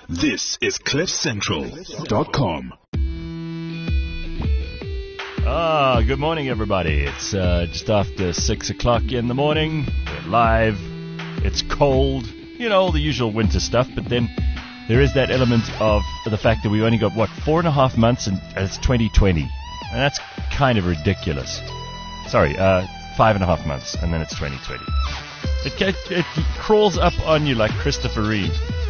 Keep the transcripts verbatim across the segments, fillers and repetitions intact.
This is cliff central dot com. Ah, good morning, everybody. It's uh, just after six o'clock in the morning. We're live. It's cold. You know, all the usual winter stuff. But then there is that element of the fact that we've only got, what, four and a half months and it's twenty twenty. And that's kind of ridiculous. Sorry, uh, five and a half months and then it's twenty twenty. It, it, it crawls up on you like Christopher Reeve.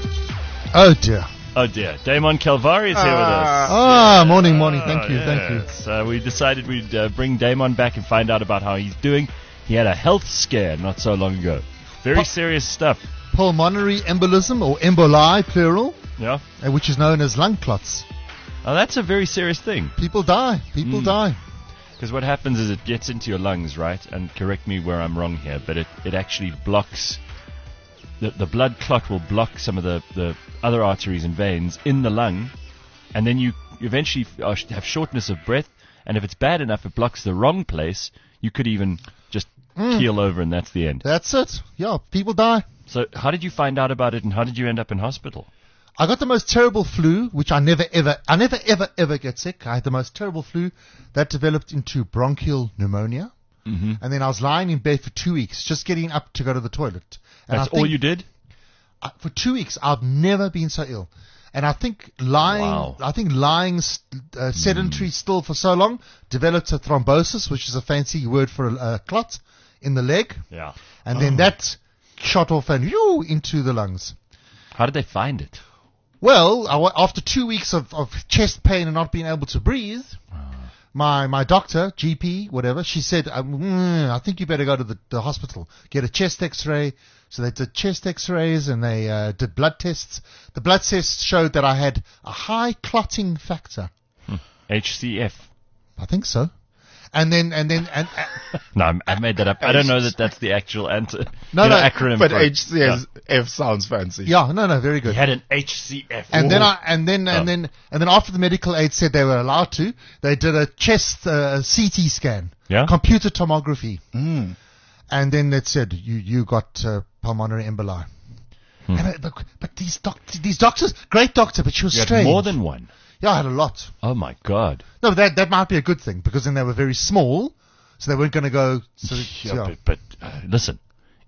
Oh, dear. Oh, dear. Damon Calvari is here with us. Ah, yeah. morning, morning. Thank you, yes. thank you. So we decided we'd uh, bring Damon back and find out about how he's doing. He had a health scare not so long ago. Very Pu- serious stuff. Pulmonary embolism, or emboli, plural, Yeah. uh, which is known as lung clots. Oh, that's a very serious thing. People die. People Mm. die. Because what happens is it gets into your lungs, right? And correct me where I'm wrong here, but it, it actually blocks... The, the blood clot will block some of the, the other arteries and veins in the lung, and then you eventually f- have shortness of breath, and if it's bad enough, it blocks the wrong place, you could even just Mm. keel over and that's the end. That's it. Yeah, people die. So how did you find out about it, and how did you end up in hospital? I got the most terrible flu, which I never ever, I never ever ever get sick. I had the most terrible flu that developed into bronchial pneumonia. Mm-hmm. And then I was lying in bed for two weeks, just getting up to go to the toilet. And That's I think, all you did? Uh, for two weeks, I've never been so ill. And I think lying, Wow. I think lying uh, sedentary mm. still for so long developed a thrombosis, which is a fancy word for a, a clot in the leg. Yeah. And oh. then that shot off and whew, into the lungs. How did they find it? Well, I w- after two weeks of, of chest pain and not being able to breathe, Oh. my my doctor, G P, whatever, she said, um, mm, I think you better go to the, the hospital, get a chest X-ray. So they did chest X-rays and they uh, did blood tests. The blood tests showed that I had a high clotting factor. Hmm. H C F. I think so. And then and then and uh, No, I'm- I made that up. I don't know that that's the actual answer. No, you know, no, acronym. But for it. H C F Yeah. sounds fancy. yeah, no, no, very He good. had an H C F. And then I and then and Oh. then and then after the medical aid said they were allowed to, they did a chest uh, C T scan, Yeah? computer tomography. Mm. And then it said, you, you got uh, pulmonary emboli. Hmm. And I, but, but these, doc- these doctors, great doctor, but she was You had strange. more than one. Yeah, I had a lot. Oh, my God. No, that that might be a good thing, because then they were very small, so they weren't going to go... So, Yeah, yeah. But, but uh, listen,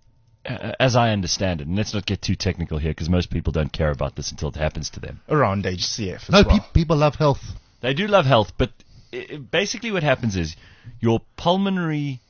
uh, as I understand it, and let's not get too technical here, because most people don't care about this until it happens to them. Around H C F as No, well. pe- people love health. They do love health, but i i- basically what happens is your pulmonary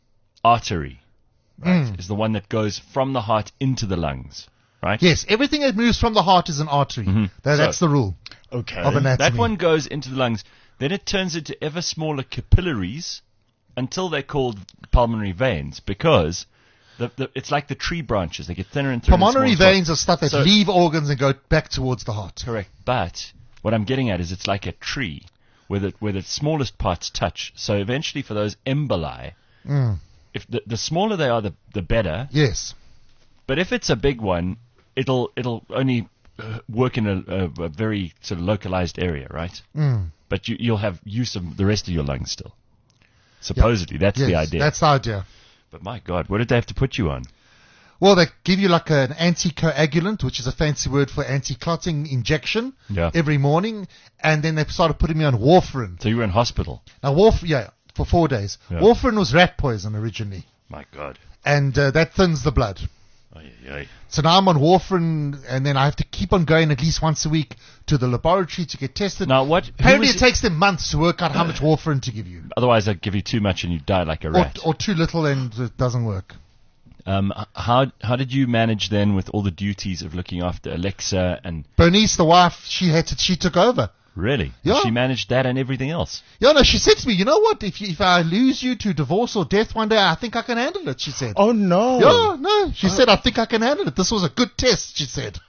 artery right, Mm. is the one that goes from the heart into the lungs, right? Yes, everything that moves from the heart is an artery. Mhm. That, So- that's the rule Okay. of anatomy. That one goes into the lungs. Then it turns into ever smaller capillaries until they're called pulmonary veins because the, the, it's like the tree branches. They get thinner and thinner. Pulmonary and smaller. veins are stuff that So- leave organs and go back towards the heart. Correct. But what I'm getting at is it's like a tree where the, where the smallest parts touch. So eventually for those emboli, Mm. if the, the smaller they are, the, the better. Yes. But if it's a big one, it'll it'll only uh, work in a, a, a very sort of localized area, right? Mm. But you, you'll have use of the rest of your lungs still. Supposedly, that's Yes, the idea. that's the idea. But my God, what did they have to put you on? Well, they give you like an anticoagulant, which is a fancy word for anti-clotting injection, Yeah. every morning, and then they started putting me on warfarin. So you were in hospital. Now, warf, yeah, for four days. Yeah. Warfarin was rat poison originally, My God. and uh, that thins the blood. Ay, ay, ay. So now I'm on warfarin, and then I have to keep on going at least once a week to the laboratory to get tested. Now what? who Apparently, was it takes them months to work out how much warfarin to give you, Otherwise, they'd give you too much and you die like a or, rat. or too little, and it doesn't work. Um, h- how how did you manage then with all the duties of looking after Alexa and Bernice, the wife, she had to, she took over. really? Yeah. She managed that and everything else. Yeah, no, she said to me, you know what? If you, if I lose you to divorce or death one day, I think I can handle it. She said. Oh no. Yeah, no. She said, I think I can handle it. This was a good test. She said.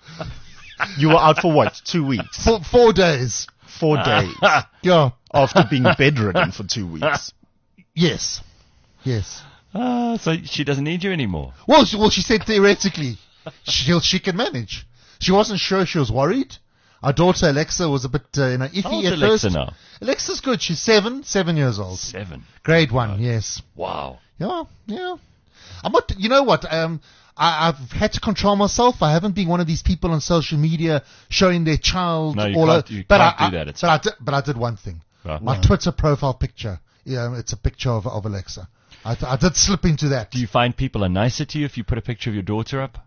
You were out for what? Two weeks. Four, four days. Four days. Yeah. After being bedridden for two weeks. Yes. Yes. Ah, so she doesn't need you anymore. Well, she, well, she said theoretically, she she can manage. She wasn't sure. She was worried. Our daughter Alexa was a bit uh, you know iffy How old's at Alexa first. now? Alexa's good. She's seven, seven years old. Seven. Grade one. Yes. Wow. Yeah. Yeah. I'm not. You know what? Um, I, I've had to control myself. I haven't been one of these people on social media showing their child No, you all can't- over. you but can't I, do that. It's- but I did, but I did one thing. Right. My Twitter profile picture. Yeah, it's a picture of, of Alexa. I, I did slip into that. Do you find people are nicer to you if you put a picture of your daughter up?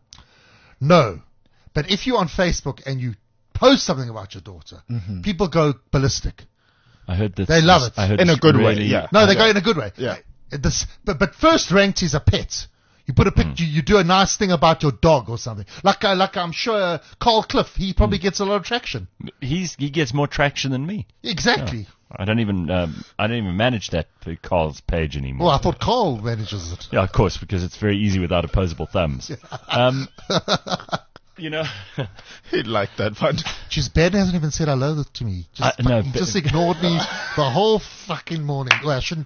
No. But if you're on Facebook and you post something about your daughter, people go ballistic. I heard that. They love it. I heard In a it's good way, really- yeah. No, they Yeah. go in a good way. Yeah. This, but, but first ranked is a pet. You put a picture, you do a nice thing about your dog or something. Like, uh, like I'm sure uh, Carl Cliff, he probably gets a lot of traction. He's he gets more traction than me. Exactly. I don't even um, I don't even manage that for Carl's page anymore. Well, I thought Carl manages it. Yeah, of course, because it's very easy without opposable thumbs. Um, you know, He'd like that one. Jeez, Ben hasn't even said hello to me. Just, I- no, fucking- Ben- just ignored me the whole fucking morning. Well, I shouldn't.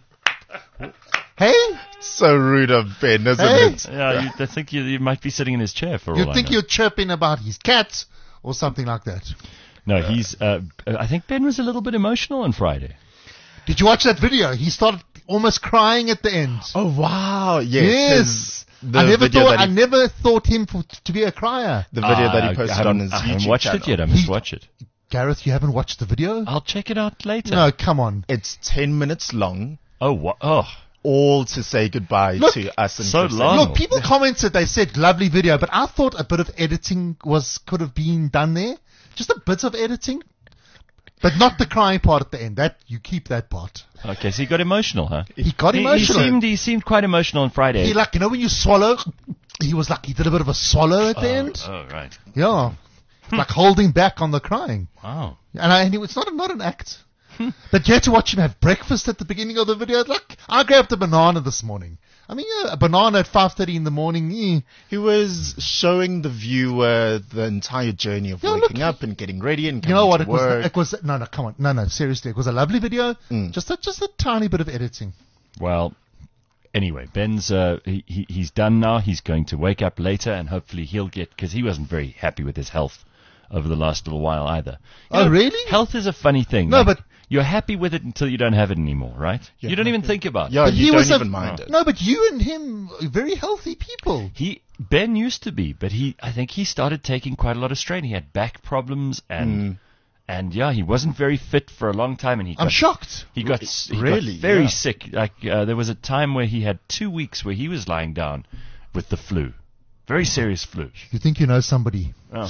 Hey, So rude of Ben, isn't Hey. it? yeah, you, I think you, you might be sitting in his chair for all you'd I think know. you're chirping about his cat or something like that. No, he's. Uh, I think Ben was a little bit emotional on Friday. Did you watch that video? He started almost crying at the end. Oh wow! Yes. Yes. his- the I never video thought that I he- never thought him for, to be a crier. The video that Uh, he posted I haven't- on his I haven't YouTube watched channel. it yet. I must He- watch it. Gareth, you haven't watched the video? I'll check it out later. No, come on. It's ten minutes long, Oh, what? Oh, all to say goodbye Look, to us and so Cliff long. Central. Look, people commented, they said lovely video, but I thought a bit of editing was could have been done there. Just a bit of editing. But not the crying part at the end. That you keep that part. okay. So he got emotional, huh? He got He, he emotional. seemed he seemed quite emotional on Friday. He like, you know when you swallow, he was like, he did a bit of a swallow at the end. Oh, right. Yeah. Like holding back on the crying. Wow. And, I, and it's not, not an act. But you had to watch him have breakfast at the beginning of the video. Like, I grabbed a banana this morning. I mean, yeah, a banana at five thirty in the morning. Eh. He was showing the viewer the entire journey of Yeah, waking look, up and getting ready and You coming know what? to It was, work. it was, no, no, come on. No, no, seriously. It was a lovely video. Mm. Just a, just a tiny bit of editing. Well, anyway, Ben's uh, he, he he's done now. He's going to wake up later, and hopefully he'll get because he wasn't very happy with his health over the last little while either. You Oh, know, really? Health is a funny thing. No, Like, but- you're happy with it until you don't have it anymore, right? Yeah. You don't even think about yeah, it. But you he don't was a- even mind it. No, but you and him are very healthy people. He Ben used to be, but he I think he started taking quite a lot of strain. He had back problems and and yeah, he wasn't very fit for a long time, and he I'm got shocked. He got, s- he Really? got very Yeah. sick. Like uh, there was a time where he had two weeks where he was lying down with the flu, very serious flu. You think you know somebody. Oh.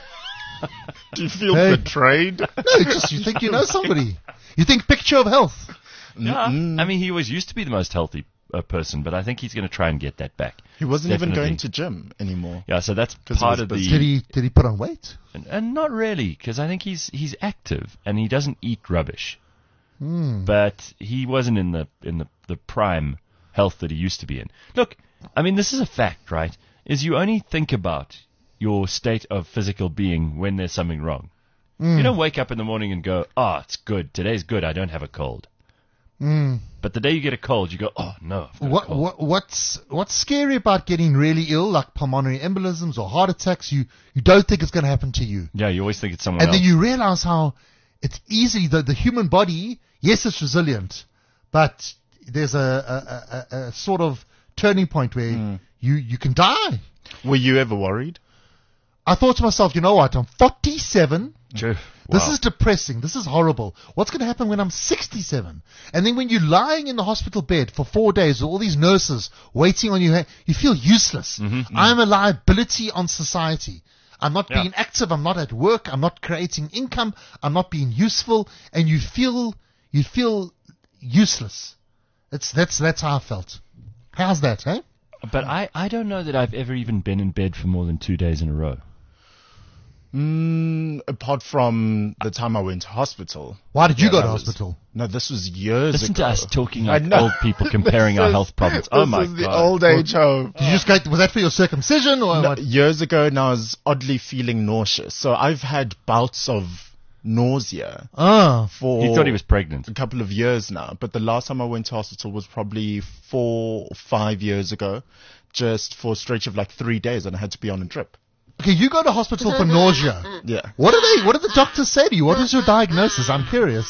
Do you feel Hey. betrayed? No, just you think you know somebody. You think picture of health. Yeah, I mean he was used to be the most healthy uh, person, but I think he's going to try and get that back. He wasn't even Definitely. going to gym anymore. Yeah, so that's 'Cause he part was of busy. Did the he did he put on weight? and, and not really because I think he's he's active and he doesn't eat rubbish. Hmm. But he wasn't in the in the, the prime health that he used to be in. Look, I mean this is a fact, right? Is you only think about your state of physical being when there's something wrong. Hmm. You don't wake up in the morning and go, "Oh, it's good. Today's good. I don't have a cold." Mm. But the day you get a cold, you go, "Oh no, I've got a What, cold." what what's what's scary about getting really ill, like pulmonary embolisms or heart attacks? You you don't think it's going to happen to you, Yeah, you always think it's someone and else. then you realize how it's easy. The the human body, yes, it's resilient, but there's a a, a, a sort of turning point where Hmm. you you can die. Were you ever worried? I thought to myself, you know what? I'm forty-seven. Sure. This Wow. is depressing. This is horrible. What's going to happen when I'm sixty-seven? And then when you're lying in the hospital bed for four days with all these nurses waiting on you, you feel useless. I'm a liability on society. I'm not Yeah. being active. I'm not at work. I'm not creating income. I'm not being useful. And you feel, you feel useless. It's, that's, that's how I felt. How's that, eh? But I, I don't know that I've ever even been in bed for more than two days in a row. Mm, apart from the time I went to hospital. Why did you Yeah, go to that was- hospital? No, this was years Listen ago. to us talking I like know. old people comparing This our is- health problems. Oh this my is the god. old age home. Did you just go, was that for your circumcision or No, what? years ago, and I was oddly feeling nauseous. So I've had bouts of nausea Oh. for He thought he was pregnant. a couple of years now. But the last time I went to hospital was probably four or five years ago, just for a stretch of like three days, and I had to be on a drip. Okay, you go to hospital for nausea. Yeah. What do they? What did the doctors say to you? What was your diagnosis? I'm curious.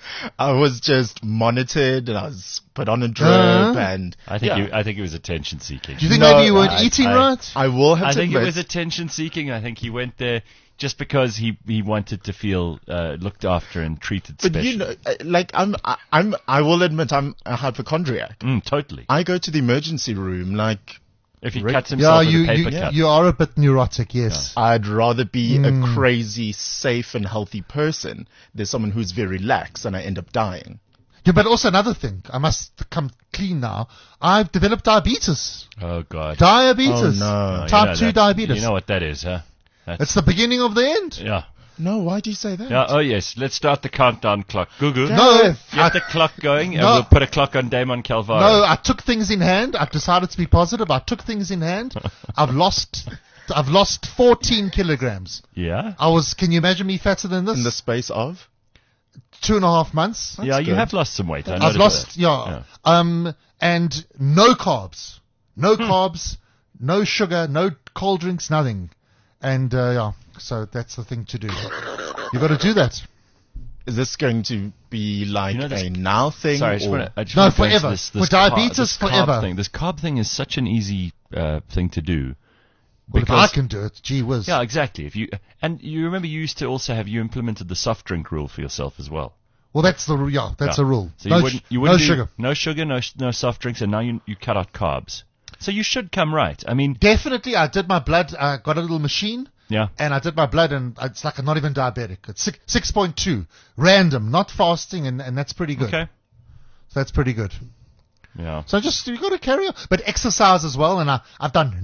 I was just monitored and I was put on a drip Uh-huh. and I think yeah. you, I think it was attention seeking. Do you think No, maybe you weren't I- eating I- right? I will have I to think it admit, was attention seeking. I think he went there just because he, he wanted to feel uh, looked after and treated but special. you know, uh, like I'm, I, I'm, I will admit I'm a hypochondriac. Mm, totally. I go to the emergency room like If he Rick- cuts Yeah, himself you with a you, paper cut. you are a bit neurotic, yes. I'd rather be Mm. a crazy, safe and healthy person than someone who's very lax and I end up dying. Yeah, but also another thing, I must come clean now. I've developed diabetes. Oh, God. Diabetes. Oh, no. Oh, you Type know two that- diabetes. You know what that is, huh? That's, It's the beginning of the end. yeah. No, why do you say that? Yeah. Oh, yes. Let's start the countdown clock. Gugu. No, Get the clock going, and No. we'll put a clock on Damon Calvaro. no, I took things in hand. I decided to be positive. I took things in hand. I've lost, I've lost fourteen kilograms. Yeah? I was, can you imagine me fatter than this? In the space of? Two and a half months. yeah, you good. have lost some weight. I I've noticed lost, that. yeah, um, and no carbs, no carbs, no sugar, no cold drinks, nothing. And, uh, yeah, so that's the thing to do. You got to do that. Is this going to be like You know, this- a now thing? Sorry, I just or- want to. I just No, wanna go into forever. This, For this diabetes, carb, this carb forever. Thing. This carb thing is such an easy uh, thing to do. Well, if I can do it, gee whiz. Yeah, exactly. If you and you remember, you used to also have you implemented the soft drink rule for yourself as well. Well, that's the, yeah, that's Yeah. a rule. So no, you wouldn't, sh- you wouldn't no do- sugar. no sugar, no sh- no soft drinks, and now you you cut out carbs. So you should come right. I mean, Definitely, I did my blood, I got a little machine. yeah. And I did my blood, and it's like I'm not even diabetic. It's six six point two, random, not fasting, and, and that's pretty good. Okay. So that's pretty good. Yeah. So just you got to carry on, but exercise as well. And I I've done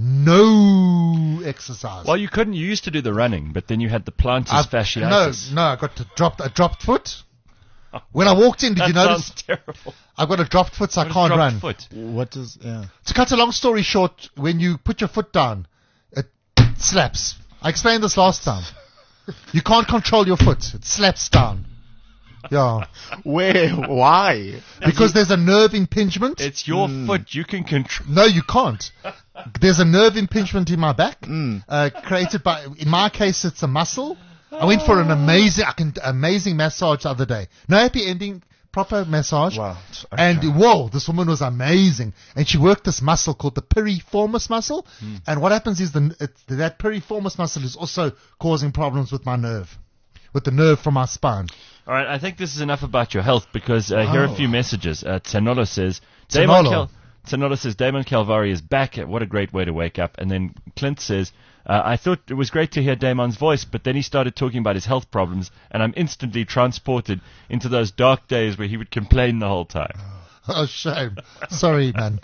no exercise. Well, you couldn't. You used to do the running, but then you had the plantar I've- fasciitis. No, no, I got to dropped a dropped foot. When I walked in, did that you notice? sounds terrible. I've got a dropped foot, so I What is can't dropped run. Foot? What does, yeah. To cut a long story short, when you put your foot down, it slaps. I explained this last time. You can't control your foot; it slaps down. Yeah, Where? Why? because there's a nerve impingement. It's your foot. You can control. No, you can't. There's a nerve impingement in my back, Mm. uh, created by, in my case, it's a muscle. I went for an amazing, I can, amazing massage the other day. No happy ending, proper massage. Wow. And Okay. whoa, this woman was amazing. And she worked this muscle called the piriformis muscle. And what happens is the, it, that piriformis muscle is also causing problems with my nerve, with the nerve from my spine. All right, I think this is enough about your health because uh, here are a Oh. few messages. Uh, Tanolo says, Damon Tanolo. Cal- Tanolo says, Damon Calvari is back. What a great way to wake up. And then Clint says, uh, I thought it was great to hear Damon's voice, but then he started talking about his health problems, and I'm instantly transported into those dark days where he would complain the whole time. Oh, shame. Sorry, man.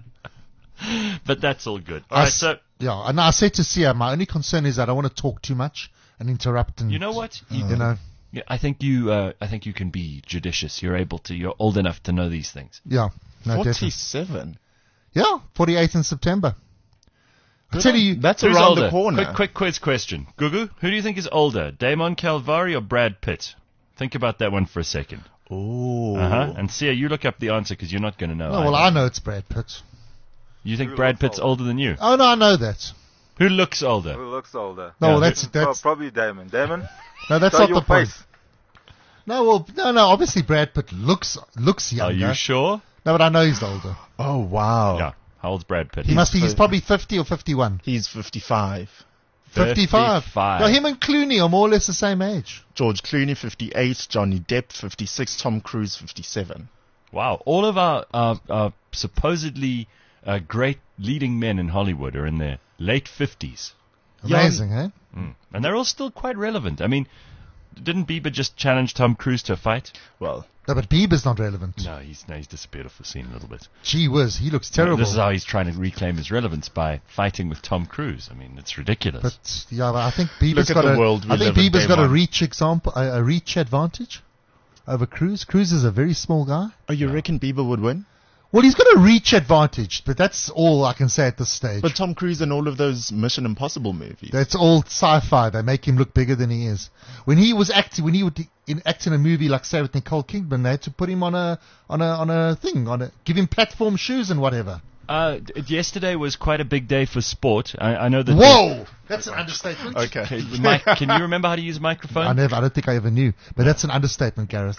But that's all good. All I right, s- so Yeah, and I said to Sia, my only concern is that I don't want to talk too much and interrupt. And you know what? You, You know, yeah, I think you, uh, I think you can be judicious. You're able to. You're old enough to know these things. yeah. No, definitely. forty-seven. Yeah, forty-eighth in September. I tell you, That's Who's around older? the corner. Quick, quick quiz question. Gugu, who do you think is older, Damon Calvari or Brad Pitt? Think about that one for a second. Ooh. Uh-huh. And Sia, you look up the answer because you're not going to know. oh, well, either. I know it's Brad Pitt. You think Brad Pitt's older than you? Oh, no, I know that. Who looks older? Who looks older? No, Yeah. well, that's, Pro- that's, probably Damon. Damon, no, that's show not your the point. face. No, well, no, no, obviously Brad Pitt looks, looks Are younger. you sure? No, but I know he's older. Oh, wow. Yeah. How old's Brad Pitt? He must be, he's fi- probably fifty or fifty-one. He's fifty-five. fifty-five. fifty-five. No, him and Clooney are more or less the same age. George Clooney, fifty-eight. Johnny Depp, fifty-six. Tom Cruise, fifty-seven. Wow. All of our, our, our supposedly uh, great leading men in Hollywood are in their late fifties. Amazing, eh? Mm. And they're all still quite relevant. I mean, didn't Bieber just challenge Tom Cruise to a fight? Well, No, but Bieber's not relevant. No, he's, no, he's disappeared off the scene a little bit. Gee whiz, he looks terrible. This is how he's trying to reclaim his relevance by fighting with Tom Cruise. I mean, it's ridiculous. But yeah, but I think Bieber's Look at got the a. world we I think live in, Bieber's got a Damon. reach example, a, a reach advantage over Cruz. Cruz is a very small guy. oh, you reckon Bieber would win? Well, he's got a reach advantage, but that's all I can say at this stage. But Tom Cruise in all of those Mission Impossible movies. That's all sci-fi. They make him look bigger than he is. When he was acting, when he would in, act in a movie like say with Nicole Kidman, they had to put him on a on a on a thing, on a give him platform shoes and whatever. Uh, d- yesterday was quite a big day for sport. I, I know that. Whoa, that's an understatement. Okay. Okay, Mike, can you remember how to use a microphone? I never. I don't think I ever knew, but that's an understatement, Gareth.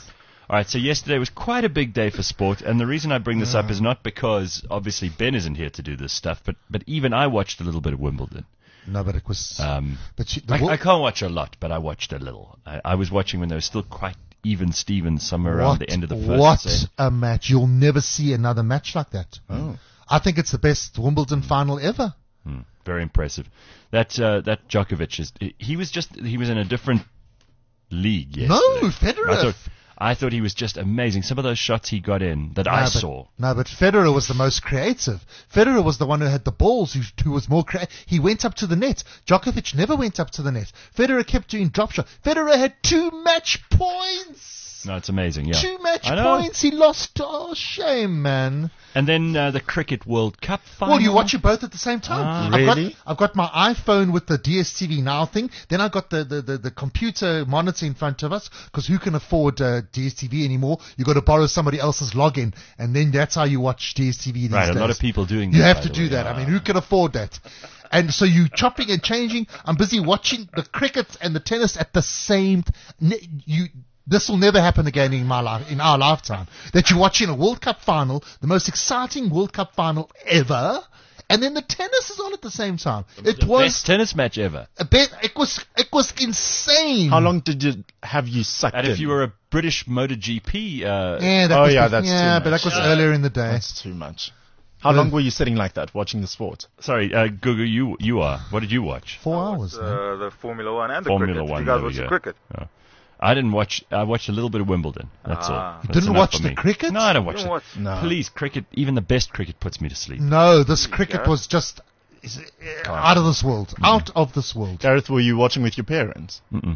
All right, so yesterday was quite a big day for sport, and the reason I bring this up is not because obviously Ben isn't here to do this stuff, but but even I watched a little bit of Wimbledon. No, but it was. Um, but you, the I, Wil- I can't watch a lot, but I watched a little. I, I was watching when there was still quite even Stevens somewhere around the end of the first What set. a match! You'll never see another match like that. Oh. I think it's the best Wimbledon final ever. Hmm, very impressive. That uh, that Djokovic is. He was just. He was in a different league. Yesterday. No, Federer. I thought, I thought he was just amazing. Some of those shots he got in that No, I but, saw. No, but Federer was the most creative. Federer was the one who had the balls, who, who was more creative. He went up to the net. Djokovic never went up to the net. Federer kept doing drop shot. Federer had two match points. No, it's amazing. Yeah, Two match I know. points. He lost. Oh, shame, man. And then uh, the Cricket World Cup final. Well, you watch it both at the same time. Ah, I've got, really? I've got my iPhone with the D S T V Now thing. Then I got the, the, the, the computer monitor in front of us, because who can afford uh, D S T V anymore? You got to borrow somebody else's login, and then that's how you watch D S T V these Right, days. a lot of people doing that. You have by to the do way. that. I Ah. mean, who can afford that? And so you chopping and changing. I'm busy watching the cricket and the tennis at the same. T- you. This will never happen again in my life, in our lifetime. That you're watching a World Cup final, the most exciting World Cup final ever, and then the tennis is on at the same time. It The was best tennis match ever. a bit. It was. It was insane. How long did you have you sucked And in? if you were a British MotoGP, uh, Yeah, that Oh, was yeah, the- that's yeah, too but much. that was Yeah. earlier in the day. That's too much. How long were you sitting like that watching the sport? sorry, uh, Gugu, you you are. What did you watch? Four I hours. watched, man. uh, the Formula One and the Formula cricket. One. Did you guys there we watch the go. cricket? Oh. I didn't watch. I watched a little bit of Wimbledon. That's Ah. all. That's Didn't enough watch for the me. cricket? No, I don't You watch don't it. watch- No. Please, cricket. Even the best cricket puts me to sleep. No, this cricket Gareth? was just is- uh, out of this world. Out of this world. Gareth, were you watching with your parents? Mm-mm.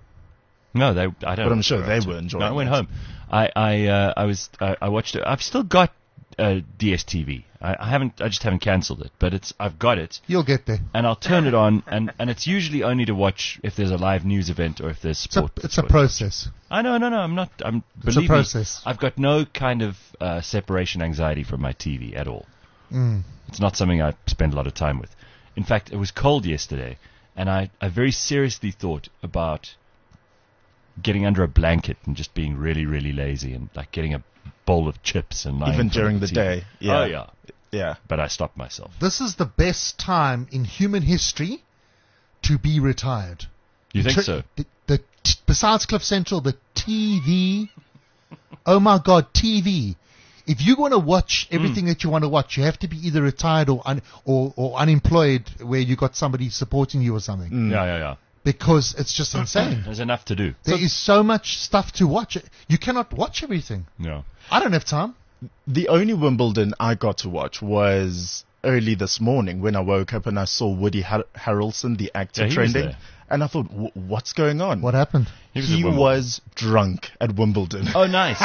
No, they. I don't. But I'm sure know. they were enjoying No, I went it. home. I I uh, I was I, I watched it. I've still got uh, D S T V. I, I haven't. I just haven't cancelled it. But it's. I've got it, You'll get there. and I'll turn it on, and, and it's usually only to watch if there's a live news event or if there's It's a, sport. it's a that's what- process. I know, no, no. I'm not. I'm. It's a Believe process. me, I've got no kind of uh, separation anxiety from my T V at all. Mm. It's not something I spend a lot of time with. In fact, it was cold yesterday, and I, I very seriously thought about getting under a blanket and just being really, really lazy and like getting a bowl of chips and lying Even in front during of the T V. day, yeah. Oh yeah, Yeah. but I stopped myself. This is the best time in human history to be retired. You think Tr- so? The, the t- besides Cliff Central, the T V. Oh my God, T V. If you want to watch everything Hmm. that you want to watch, you have to be either retired or un- or, or unemployed, where you got somebody supporting you or something, Mm. Yeah, yeah, yeah. because it's just insane. There's enough to do. There is so much stuff to watch. You cannot watch everything. Yeah. I don't have time. The only Wimbledon I got to watch was early this morning when I woke up and I saw Woody Har- Harrelson, the actor, Yeah, he was trending. there. And I thought, w- what's going on? What happened? He was, He at Wimbledon. was drunk at Wimbledon. Oh, nice.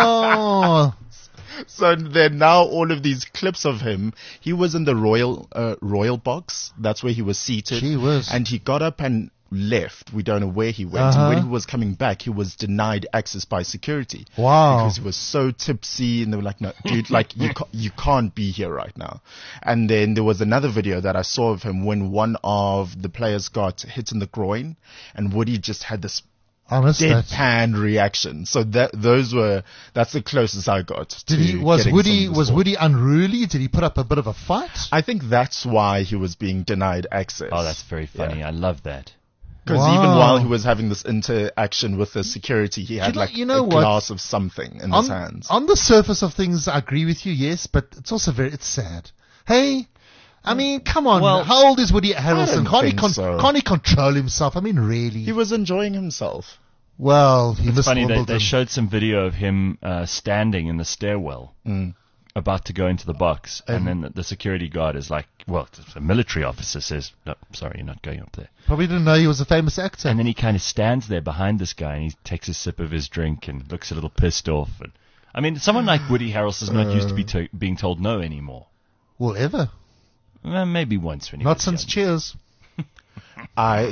Oh, So then now all of these clips of him, he was in the royal uh, royal box. That's where he was seated. Gee whiz. And he got up and left. We don't know where he went. Uh-huh. And when he was coming back, he was denied access by security. wow. Because he was so tipsy, and they were like, "No, dude, like you ca- you can't be here right now." And then there was another video that I saw of him when one of the players got hit in the groin, and Woody just had this I missed that. deadpan reaction. So that those were that's the closest I got. Did to he was getting Woody some of the was sport. Woody unruly? Did he put up a bit of a fight? I think that's why he was being denied access. Oh, that's very funny. I love that. Because Wow. even while he was having this interaction with the security, he had know- like you know a what? glass of something in on, his hands. on the surface of things, I agree with you, yes, but it's also very it's sad. Hey, I mean, come on. Well, how old is Woody Harrelson? don't Can't he, think con- so. can't he control himself? I mean, really? He was enjoying himself. well, he It's missed funny, they, Wimbledon. they showed some video of him uh, standing in the stairwell, Mm. about to go into the box, and Um, then the, the security guard is like, well, a military officer says, no, sorry, you're not going up there. Probably didn't know he was a famous actor. And then he kind of stands there behind this guy, and he takes a sip of his drink and looks a little pissed off. And I mean, someone like Woody Harrelson's not used to be to- being told no anymore. well, ever. Well, maybe once when he Not was since young. Cheers. I.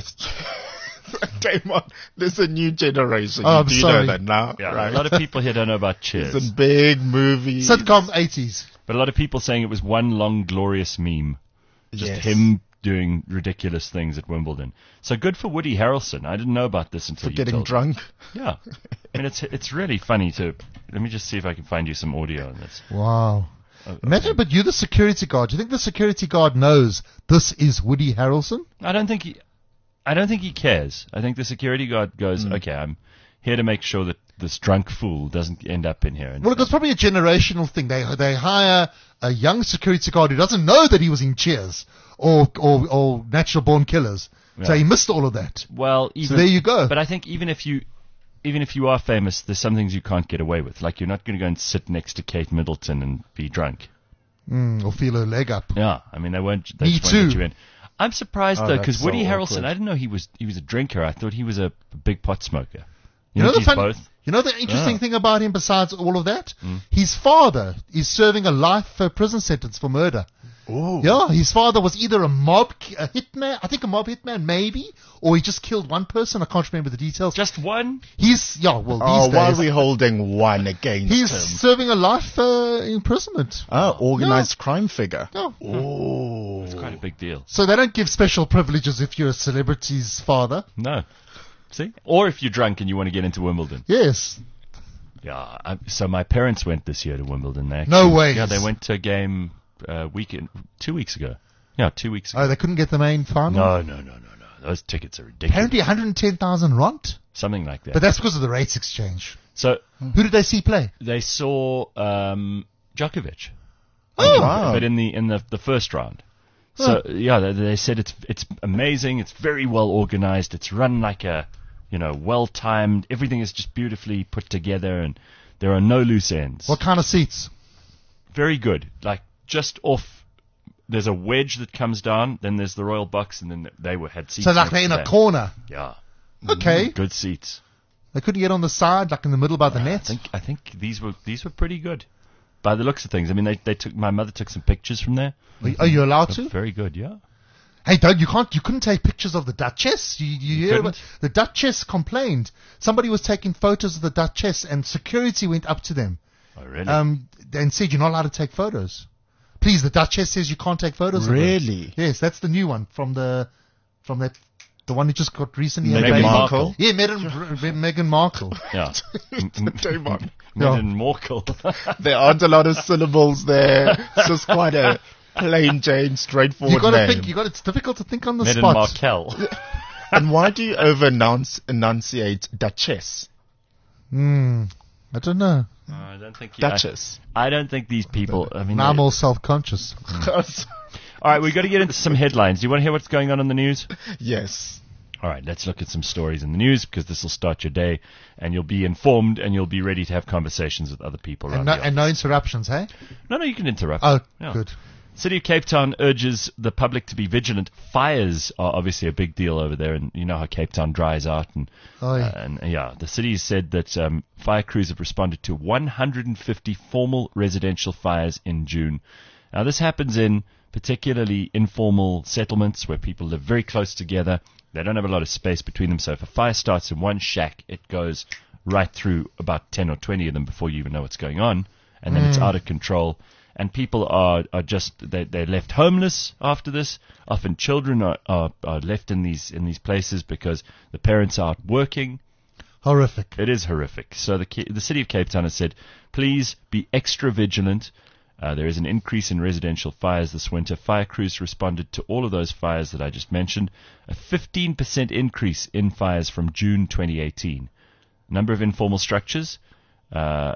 Damon, there's a new generation. Oh, you I'm do sorry. know that now, Yeah, right? a lot of people here don't know about Cheers, It's a big movie. Sitcom eighties. but a lot of people saying it was one long glorious meme, just Yes. him doing ridiculous things at Wimbledon. So good for Woody Harrelson. I didn't know about this until for you getting told me. drunk. Yeah, I mean, it's it's really funny to. Let me just see if I can find you some audio on this. Wow. Oh, Imagine, okay. but you're the security guard. Do you think the security guard knows this is Woody Harrelson? I don't think he. I don't think he cares. I think the security guard goes, Hmm. okay, I'm here to make sure that this drunk fool doesn't end up in here. And Well, it's probably a generational thing. They they hire a young security guard who doesn't know that he was in Cheers or or, or Natural Born Killers, so Yeah. he missed all of that. well, even, So there you go. But I think even if you, even if you are famous, there's some things you can't get away with. Like you're not going to go and sit next to Kate Middleton and be drunk. Mm, or feel her leg up. Yeah, I mean they won't. They Me just won't let too. you in. I'm surprised Oh, though, that's because so Woody Harrelson, awkward. I didn't know he was he was a drinker. I thought he was a big pot smoker. You, You know know, the he's fun, both. You know the interesting Yeah. thing about him, besides all of that, his father is serving a life uh, prison sentence for murder. Ooh. Yeah, his father was either a mob, ki- a hitman, I think a mob hitman, maybe, or he just killed one person. I can't remember the details. Just one. He's yeah, well, Oh, these why days are we holding one against he's him? serving a life uh, imprisonment. Ah, organized crime figure. Yeah. Oh. It's quite a big deal. So they don't give special privileges if you're a celebrity's father. No. See? Or if you're drunk and you want to get into Wimbledon. Yes. Yeah. I, so my parents went this year to Wimbledon. They No actually- ways. Yeah, they went to a game uh, weekend two weeks ago. Yeah, two weeks ago. Oh, they couldn't get the main final. no, no, no, no, no. Those tickets are ridiculous. Apparently, one hundred ten thousand rand. Something like that. But that's because of the rates exchange. so Who did they see play? they saw um, Djokovic. Oh, wow. But in the in the, the first round. So yeah, they, they said it's it's amazing. It's very well organized. It's run like a, you know, well timed. Everything is just beautifully put together, and there are no loose ends. What kind of seats? Very good. Like just off. There's a wedge that comes down. Then there's the royal box, and then they were had seats. So like next they're in to a that. corner. Yeah. Okay. Good seats. They couldn't get on the side, like in the middle by the I net. think I think these were these were pretty good, by the looks of things. I mean, they they took my mother took some pictures from there. Are, are you allowed They're to? Very good. Yeah. Hey, don't you can't you couldn't take pictures of the Duchess? You, you, hear about, couldn't? the Duchess complained. Somebody was taking photos of the Duchess, and security went up to them Oh really? um, and said, "You're not allowed to take photos." Please, the Duchess says you can't take photos. Of her. Really? Yes, that's the new one from the from that the one who just got recently. Meghan engaged. Markle. Yeah, Meghan, Meghan Markle. Yeah. Damon. Meghan Markle. There aren't a lot of syllables there. It's just quite a plain Jane, straightforward You got to name. think. You got. It's difficult to think on the Meghan spot. Markle. And why do you over enunciate Duchess? Hmm. I don't know. No, I don't think you, Duchess. I, I don't think these people. I mean, Now I'm they- all self-conscious. all right, we've got to get into some headlines. Do you want to hear what's going on in the news? Yes. All right, let's look at some stories in the news because this will start your day, and you'll be informed and you'll be ready to have conversations with other people around And no, the and no interruptions, hey? No, no, you can interrupt. Oh, Yeah. good. City of Cape Town urges the public to be vigilant. Fires are obviously a big deal over there, and you know how Cape Town dries out. And, Oh, yeah. uh, and uh, yeah, the city has said that um, fire crews have responded to one hundred fifty formal residential fires in June. Now, this happens in particularly informal settlements where people live very close together. They don't have a lot of space between them, so if a fire starts in one shack, it goes right through about ten or twenty of them before you even know what's going on, and then it's out of control. And people are, are just they they're left homeless after this. Often children are, are, are left in these in these places because the parents are out working. Horrific. It is horrific. So the Ca- the city of Cape Town has said, please be extra vigilant. Uh, there is an increase in residential fires this winter. Fire crews responded to all of those fires that I just mentioned. A fifteen percent increase in fires from June twenty eighteen. Number of informal structures uh,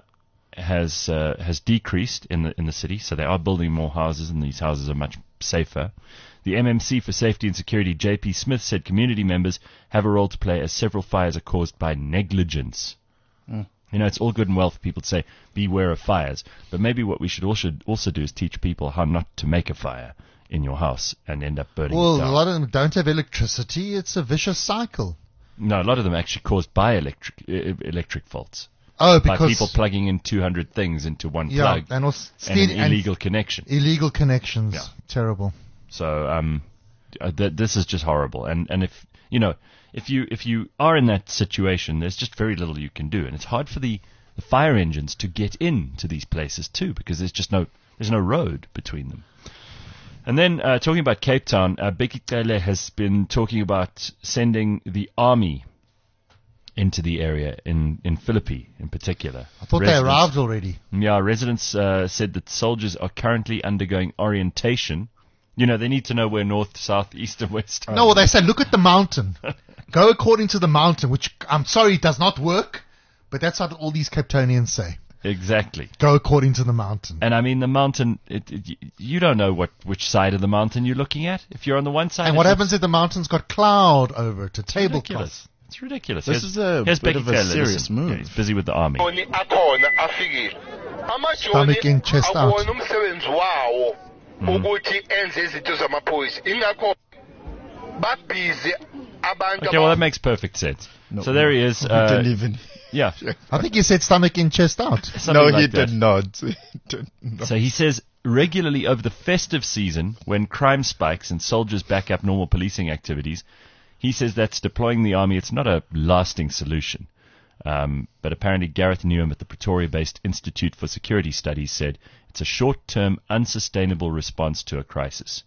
has uh, has decreased in the in the city, so they are building more houses, and these houses are much safer. The M M C for Safety and Security, J P Smith, said community members have a role to play as several fires are caused by negligence. You know, it's all good and well for people to say, beware of fires, but maybe what we should also also do is teach people how not to make a fire in your house and end up burning Well, it a down. lot of them don't have electricity. It's a vicious cycle. No, a lot of them actually caused by electric uh, electric faults. Oh, By because people plugging in two hundred things into one yeah, plug and also and an steal- and illegal connection. illegal connections. Yeah. Terrible. So um, uh, th- this is just horrible. And and if you know if you if you are in that situation, there's just very little you can do, and it's hard for the, the fire engines to get into these places too because there's just no there's no road between them. And then uh, talking about Cape Town, uh, Bheki Cele has been talking about sending the army into the area in, in Philippi in particular. I thought Residents- they arrived already. Yeah, residents uh, said that soldiers are currently undergoing orientation. You know, they need to know where north, south, east, and west are. No, well, they said, look at the mountain. Go according to the mountain, which I'm sorry does not work, but that's what all these Cape Townians say. Exactly. Go according to the mountain. And I mean, the mountain, it, it, you don't know what which side of the mountain you're looking at. If you're on the one side, And it what looks happens if the mountain's got cloud over it, a tablecloth? ridiculous. It's ridiculous. This Here's- is a here's bit Becky of a Taylor. serious Listen. move. Yeah, he's busy with the army. amajoni akhona afikile amajoni Stomach in, chest out. awona umsebenzi wawo ukuthi enze izinto zamaphoyisa ingakho babhizi abantu Okay, well, that makes perfect sense. No, so there he is. He Uh, didn't even. yeah. I think he said stomach in, chest out. something No, like he that. did not. He did not. So he says regularly over the festive season, when crime spikes and soldiers back up normal policing activities, he says that's deploying the army. It's not a lasting solution. Um, but apparently Gareth Newham at the Pretoria-based Institute for Security Studies said it's a short-term, unsustainable response to a crisis.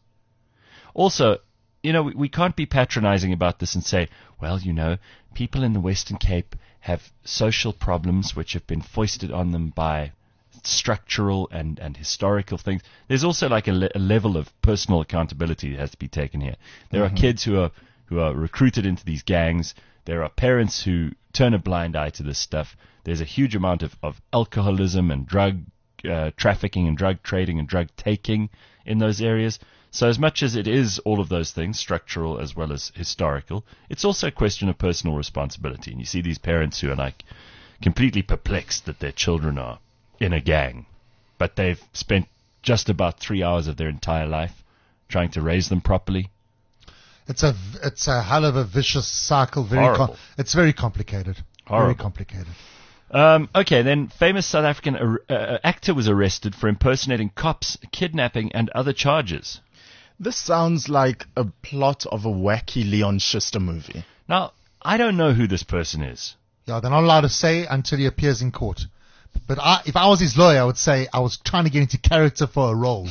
Also, you know, we, we can't be patronizing about this and say, well, you know, people in the Western Cape have social problems which have been foisted on them by structural and, and historical things. There's also like a, le- a level of personal accountability that has to be taken here. There are kids who are who are recruited into these gangs. There are parents who turn a blind eye to this stuff. There's a huge amount of, of alcoholism and drug uh, trafficking and drug trading and drug taking in those areas. So as much as it is all of those things, structural as well as historical, it's also a question of personal responsibility. And you see these parents who are like completely perplexed that their children are in a gang, but they've spent just about three hours of their entire life trying to raise them properly. It's a it's a hell of a vicious cycle. Very Horrible. com- it's very complicated. Very Horrible. complicated. Um, okay, then famous South African ar- uh, actor was arrested for impersonating cops, kidnapping, and other charges. This sounds like a plot of a wacky Leon Schuster movie. Now, I don't know who this person is. Yeah, they're not allowed to say until he appears in court. But I, if I was his lawyer, I would say I was trying to get into character for a role.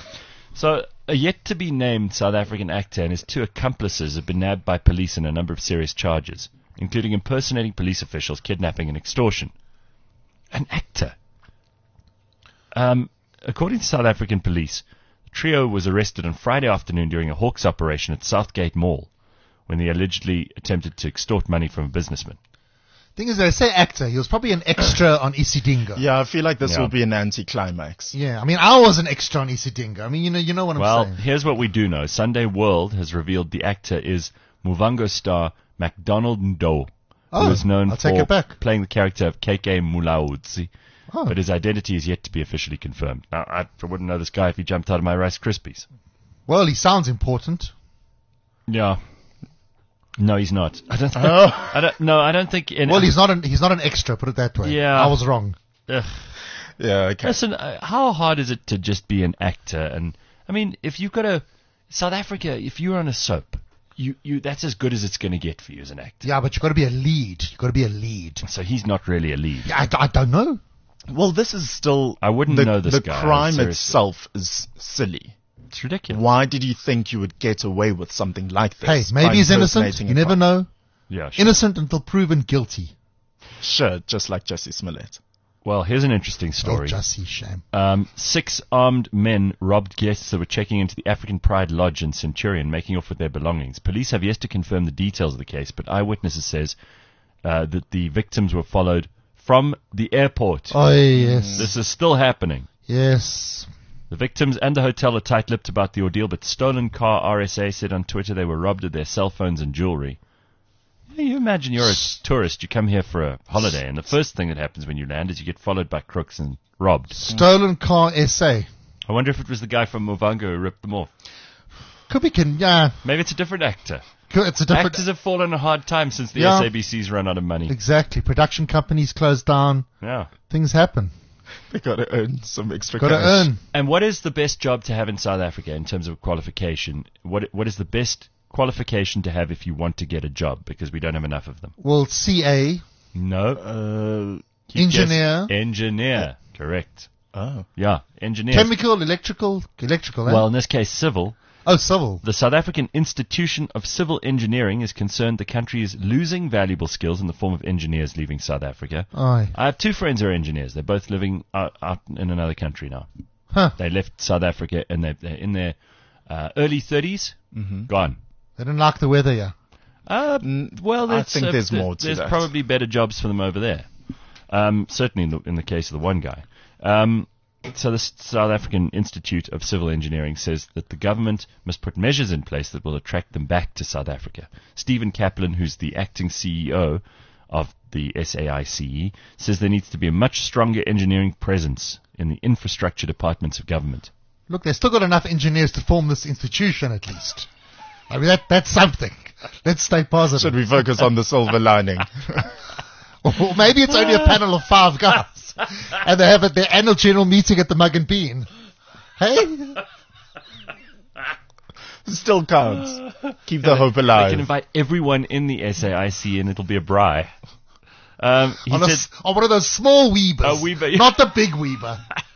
So, a yet-to-be-named South African actor and his two accomplices have been nabbed by police in a number of serious charges, including impersonating police officials, kidnapping, and extortion. An actor. Um, according to South African police, the trio was arrested on Friday afternoon during a Hawks operation at Southgate Mall, when they allegedly attempted to extort money from a businessman. Thing is, they say actor. He was probably an extra on Isidingo. Yeah, I feel like this Yeah. will be an anticlimax. Yeah, I mean, I was an extra on Isidingo. I mean, you know, you know what I'm Well, saying. here's what we do know. Sunday World has revealed the actor is Muvango star MacDonald Ndo, Oh, who is known I'll for take it back. playing the character of K K Mulaudzi, Oh. but his identity is yet to be officially confirmed. Now, I wouldn't know this guy if he jumped out of my Rice Krispies. Well, he sounds important. Yeah. No, he's not. I don't. Oh. I don't. No, I don't think. In, Well, he's not an he's not an extra. Put it that way. Yeah. I was wrong. Ugh. Yeah, okay. Listen, uh, how hard is it to just be an actor? And I mean, if you've got a South Africa, if you're on a soap, you, you that's as good as it's going to get for you as an actor. Yeah, but you've got to be a lead. You've got to be a lead. So he's not really a lead. Yeah, I, I don't know. Well, this is still. I wouldn't the, know this the guy, crime seriously. itself is silly. It's ridiculous. Why did you think you would get away with something like this? Hey, by maybe he's innocent. impersonating You a never cop? know. Yeah. Sure. Innocent until proven guilty. Sure, just like Jesse Smollett. Well, here's an interesting Oh, story. Jussie, shame. Um, six armed men robbed guests that were checking into the African Pride Lodge in Centurion, making off with their belongings. Police have yet to confirm the details of the case, but eyewitnesses says uh, that the victims were followed from the airport. Oh, yes. This is still happening. Yes. The victims and the hotel are tight-lipped about the ordeal, but Stolen Car R S A said on Twitter they were robbed of their cell phones and jewelry. You imagine you're a tourist, you come here for a holiday, and the first thing that happens when you land is you get followed by crooks and robbed. Stolen car S A. I wonder if it was the guy from Movango who ripped them off. Could be, can, yeah. Maybe it's a different actor. Could- It's a different. Actors have fallen on a hard time since the Yeah. S A B C's run out of money. Exactly. Production companies closed down. Yeah. Things happen. They got to earn some extra Got to cash. earn. And what is the best job to have in South Africa in terms of qualification? What What is the best qualification to have if you want to get a job? Because we don't have enough of them. Well, C A, No. Uh, Keep engineer. guessing. Engineer. Correct. oh. Yeah. Engineer. chemical, electrical, electrical. Eh? Well, in this case, civil. Oh, civil. The South African Institution of Civil Engineering is concerned the country is losing valuable skills in the form of engineers leaving South Africa. Aye. I have two friends who are engineers. They're both living out, out in another country now. Huh. They left South Africa and they're, they're in their uh, early thirties. Mm-hmm. Gone. They didn't like the weather, yeah. Uh, well, I that's, think uh, there's th- more to There's that. probably better jobs for them over there. Um, certainly in the, in the case of the one guy. Um, so the S- South African Institute of Civil Engineering says that the government must put measures in place that will attract them back to South Africa. Stephen Kaplan, who's the acting C E O of the S A I C E, says there needs to be a much stronger engineering presence in the infrastructure departments of government. Look, they've still got enough engineers to form this institution, at least. I mean, that that's something. Let's stay positive. Should we focus on the silver lining? Or maybe it's only a panel of five guys, and they have at their annual general meeting at the Mug and Bean. Hey, Still counts. Keep the hope They alive. can invite everyone in the S A I C E and it'll be a braai. Um, he on, a said, s on one of those small Weebers, A Weber, yeah. not the big Weber.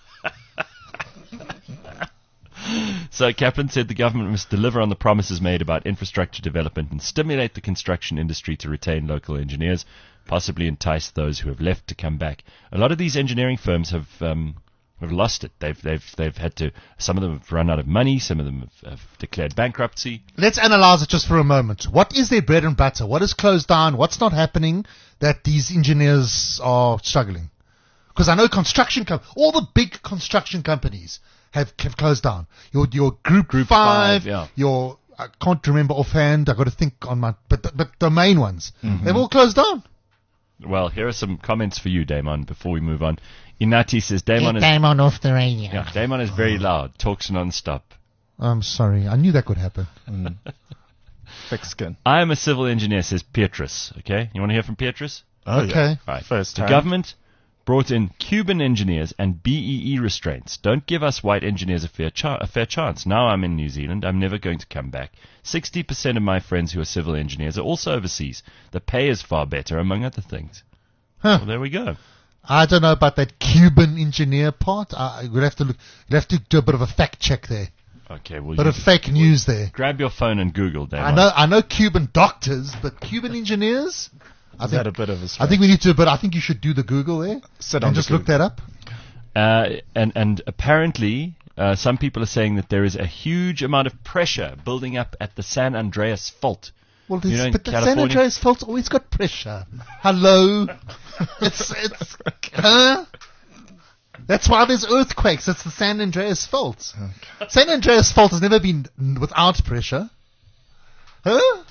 So Kaplan said the government must deliver on the promises made about infrastructure development and stimulate the construction industry to retain local engineers, possibly entice those who have left to come back. A lot of these engineering firms have um, have lost it. They've they've they've had to. Some of them have run out of money. Some of them have, have declared bankruptcy. Let's analyze it just for a moment. What is their bread and butter? What is closed down? What's not happening that these engineers are struggling? Because I know construction com- all the big construction companies have, have closed down. Your your group, Group five, five, yeah. your I can't remember offhand. I got to think on my but the, but the main ones Mm-hmm. they've all closed down. Well, here are some comments for you, Damon. Before we move on, Inati says Damon is Damon off the radio. yeah, Damon is very loud, talks non-stop. I'm sorry. I knew that could happen. Thick skin. I am a civil engineer, says Petrus. Okay, you want to hear from Petrus? Oh, Okay. Yeah. Right. First The time. government brought in Cuban engineers and B E E restraints. Don't give us white engineers a fair, cha- a fair chance. Now I'm in New Zealand. I'm never going to come back. sixty percent of my friends who are civil engineers are also overseas. The pay is far better, among other things. Huh. Well, there we go. I don't know about that Cuban engineer part. I would have to look. You'd have to do a bit of a fact check there. Okay, well, Bit you of fake news there. grab your phone and Google, Damon. I know. I know Cuban doctors, but Cuban engineers. I Is think. that a bit of a I stretch? think we need to. But I think you should do the Google there Sit and on the just look Google. that up. Uh, and, and apparently, uh, some people are saying that there is a huge amount of pressure building up at the San Andreas Fault. Well, You this, know, in but the San California- Andreas Fault's always got pressure. Hello. it's it's huh? That's why there's earthquakes. It's the San Andreas Fault. San Andreas Fault has never been without pressure. Huh?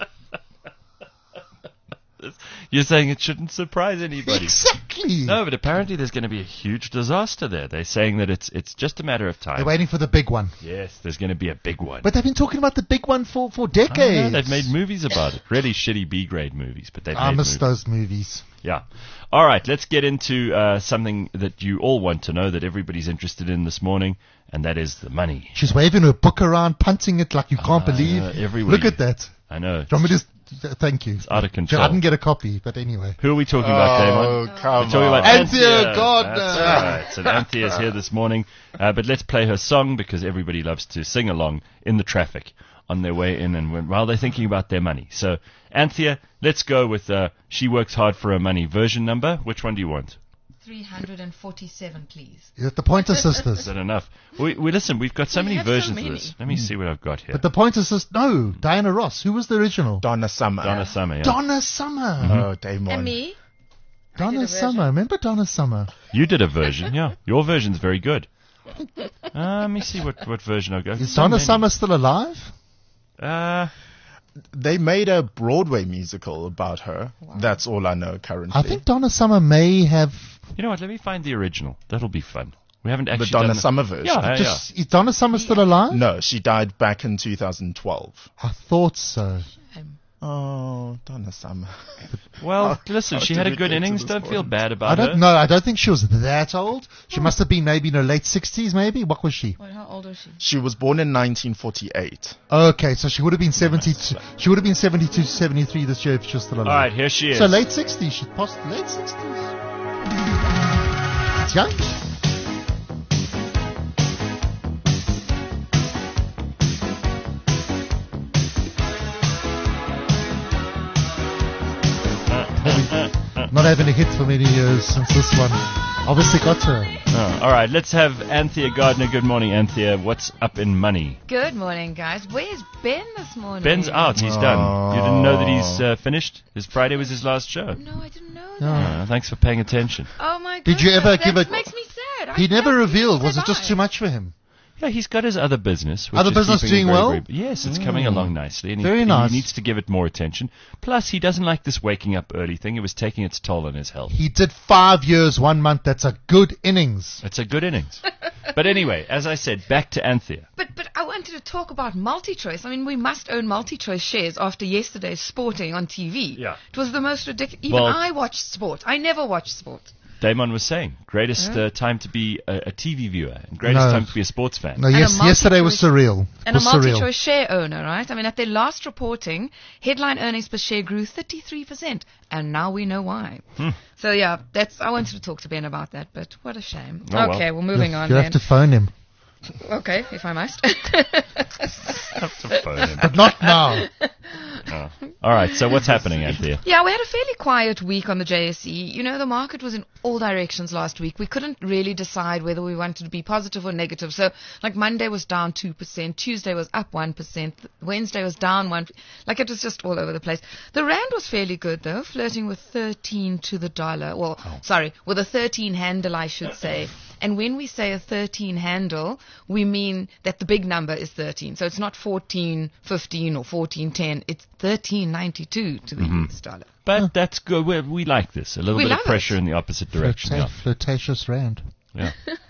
You're saying it shouldn't surprise anybody. Exactly. No, but apparently there's going to be a huge disaster there. They're saying that it's it's just a matter of time. They're waiting for the big one. Yes, there's going to be a big one. But they've been talking about the big one for, for I know, decades. they've made movies about it. Really shitty B-grade movies, but they've I made miss movies. those movies. Yeah. All right, let's get into uh, something that you all want to know, that everybody's interested in this morning, and that is the money. She's waving her book around, punting it like you can't believe. know, every Look week. at that. I know. Do you want me to s- th- thank you. out of control. I didn't get a copy, but anyway. Who are we talking about, Damon? Oh, come We're talking about on. Anthea Gardner. That's right. So Anthea is here this morning, uh, but let's play her song because everybody loves to sing along in the traffic on their way in and when, while they're thinking about their money. So Anthea, let's go with uh, She Works Hard for Her Money version number. Which one do you want? three hundred forty-seven, please. Is it the Pointer Is Sisters? that enough? We, we listen. We've got so We many have so versions many. of this. Let me see what I've got here. But the Pointer Sisters, no, Diana Ross. Who was the original? Donna Summer. Donna Summer. Yeah. Donna Summer. Oh, Damon. And me? I Donna did a version. Summer. Remember Donna Summer? You did a version. Yeah, your version's very good. Uh, let me see what, what version I've got. Is So Donna many. Summer still alive? Uh, They made a Broadway musical about her. That's all I know currently. I think Donna Summer may have. you know what? Let me find the original. That'll be fun. We haven't actually the Donna done Summer version. Yeah, yeah. Just, is Donna Summer still alive? No, she died back in two thousand twelve. I thought so. Um, Oh, Donna Summer. Well, listen, how she did had a we good get to innings. this Don't feel point? bad I about don't her. know. I don't think she was that old. She must have been maybe in her late sixties, maybe. What was she? what, how old was she? She was born in nineteen forty-eight. Okay, so she would have been seventy-two. She would have been seventy-two, seventy-three this year if she was still alive. All right, here she is. So late sixties. She passed late sixties. It's young. not having a hit for many years since this one. Obviously got her. Oh, all right, let's have Anthea Gardner. Good morning, Anthea. What's up in money? Good morning, guys. Where's Ben this morning? Ben's out. He's done. You didn't know that he's uh, finished? His Friday was his last show. No, I didn't know No. that. Uh, thanks for paying attention. Oh my god. Did you ever give a- makes me sad. I He never can't revealed. believe Was it just I- too much for him? Yeah, he's got his other business. Which Other is business keeping him doing very, well? very- yes, it's coming along nicely. And he, Very he nice. needs to give it more attention. Plus, he doesn't like this waking up early thing. It was taking its toll on his health. He did five years, one month. That's a good innings. It's a good innings. But anyway, as I said, back to Anthea. But but I wanted to talk about MultiChoice. I mean, we must own MultiChoice shares after yesterday's sporting on T V. Yeah. It was the most ridiculous. Even Well- I watched sport. I never watch sport. Damon was saying, greatest uh, time to be a, a T V viewer and greatest No. time to be a sports fan. No, And a yes, yesterday was multi-choice- surreal. It And a was surreal. multi-choice share owner, right? I mean, at their last reporting, headline earnings per share grew thirty-three percent, and now we know why. Hmm. So yeah, that's. I wanted to talk to Ben about that, but what a shame. Oh, well. okay, well, moving you on you then. have to phone him, Okay, if I must. Have to phone him. but not now. Oh. All right, so what's happening, Anthea? Yeah, we had a fairly quiet week on the J S E. You know, the market was in all directions last week. We couldn't really decide whether we wanted to be positive or negative. So, like, Monday was down two percent, Tuesday was up one percent, Wednesday was down one percent. Like, it was just all over the place. The rand was fairly good, though, flirting with thirteen to the dollar. Well, sorry, with a thirteen handle, I should say. And when we say a thirteen handle, we mean that the big number is thirteen. So it's not fourteen fifteen or fourteen ten. It's thirteen ninety-two to the U S dollar. But that's good. We, we like this. A little We bit of love pressure it. in the opposite direction. Flirta- Yeah. Flirtatious rand. yeah.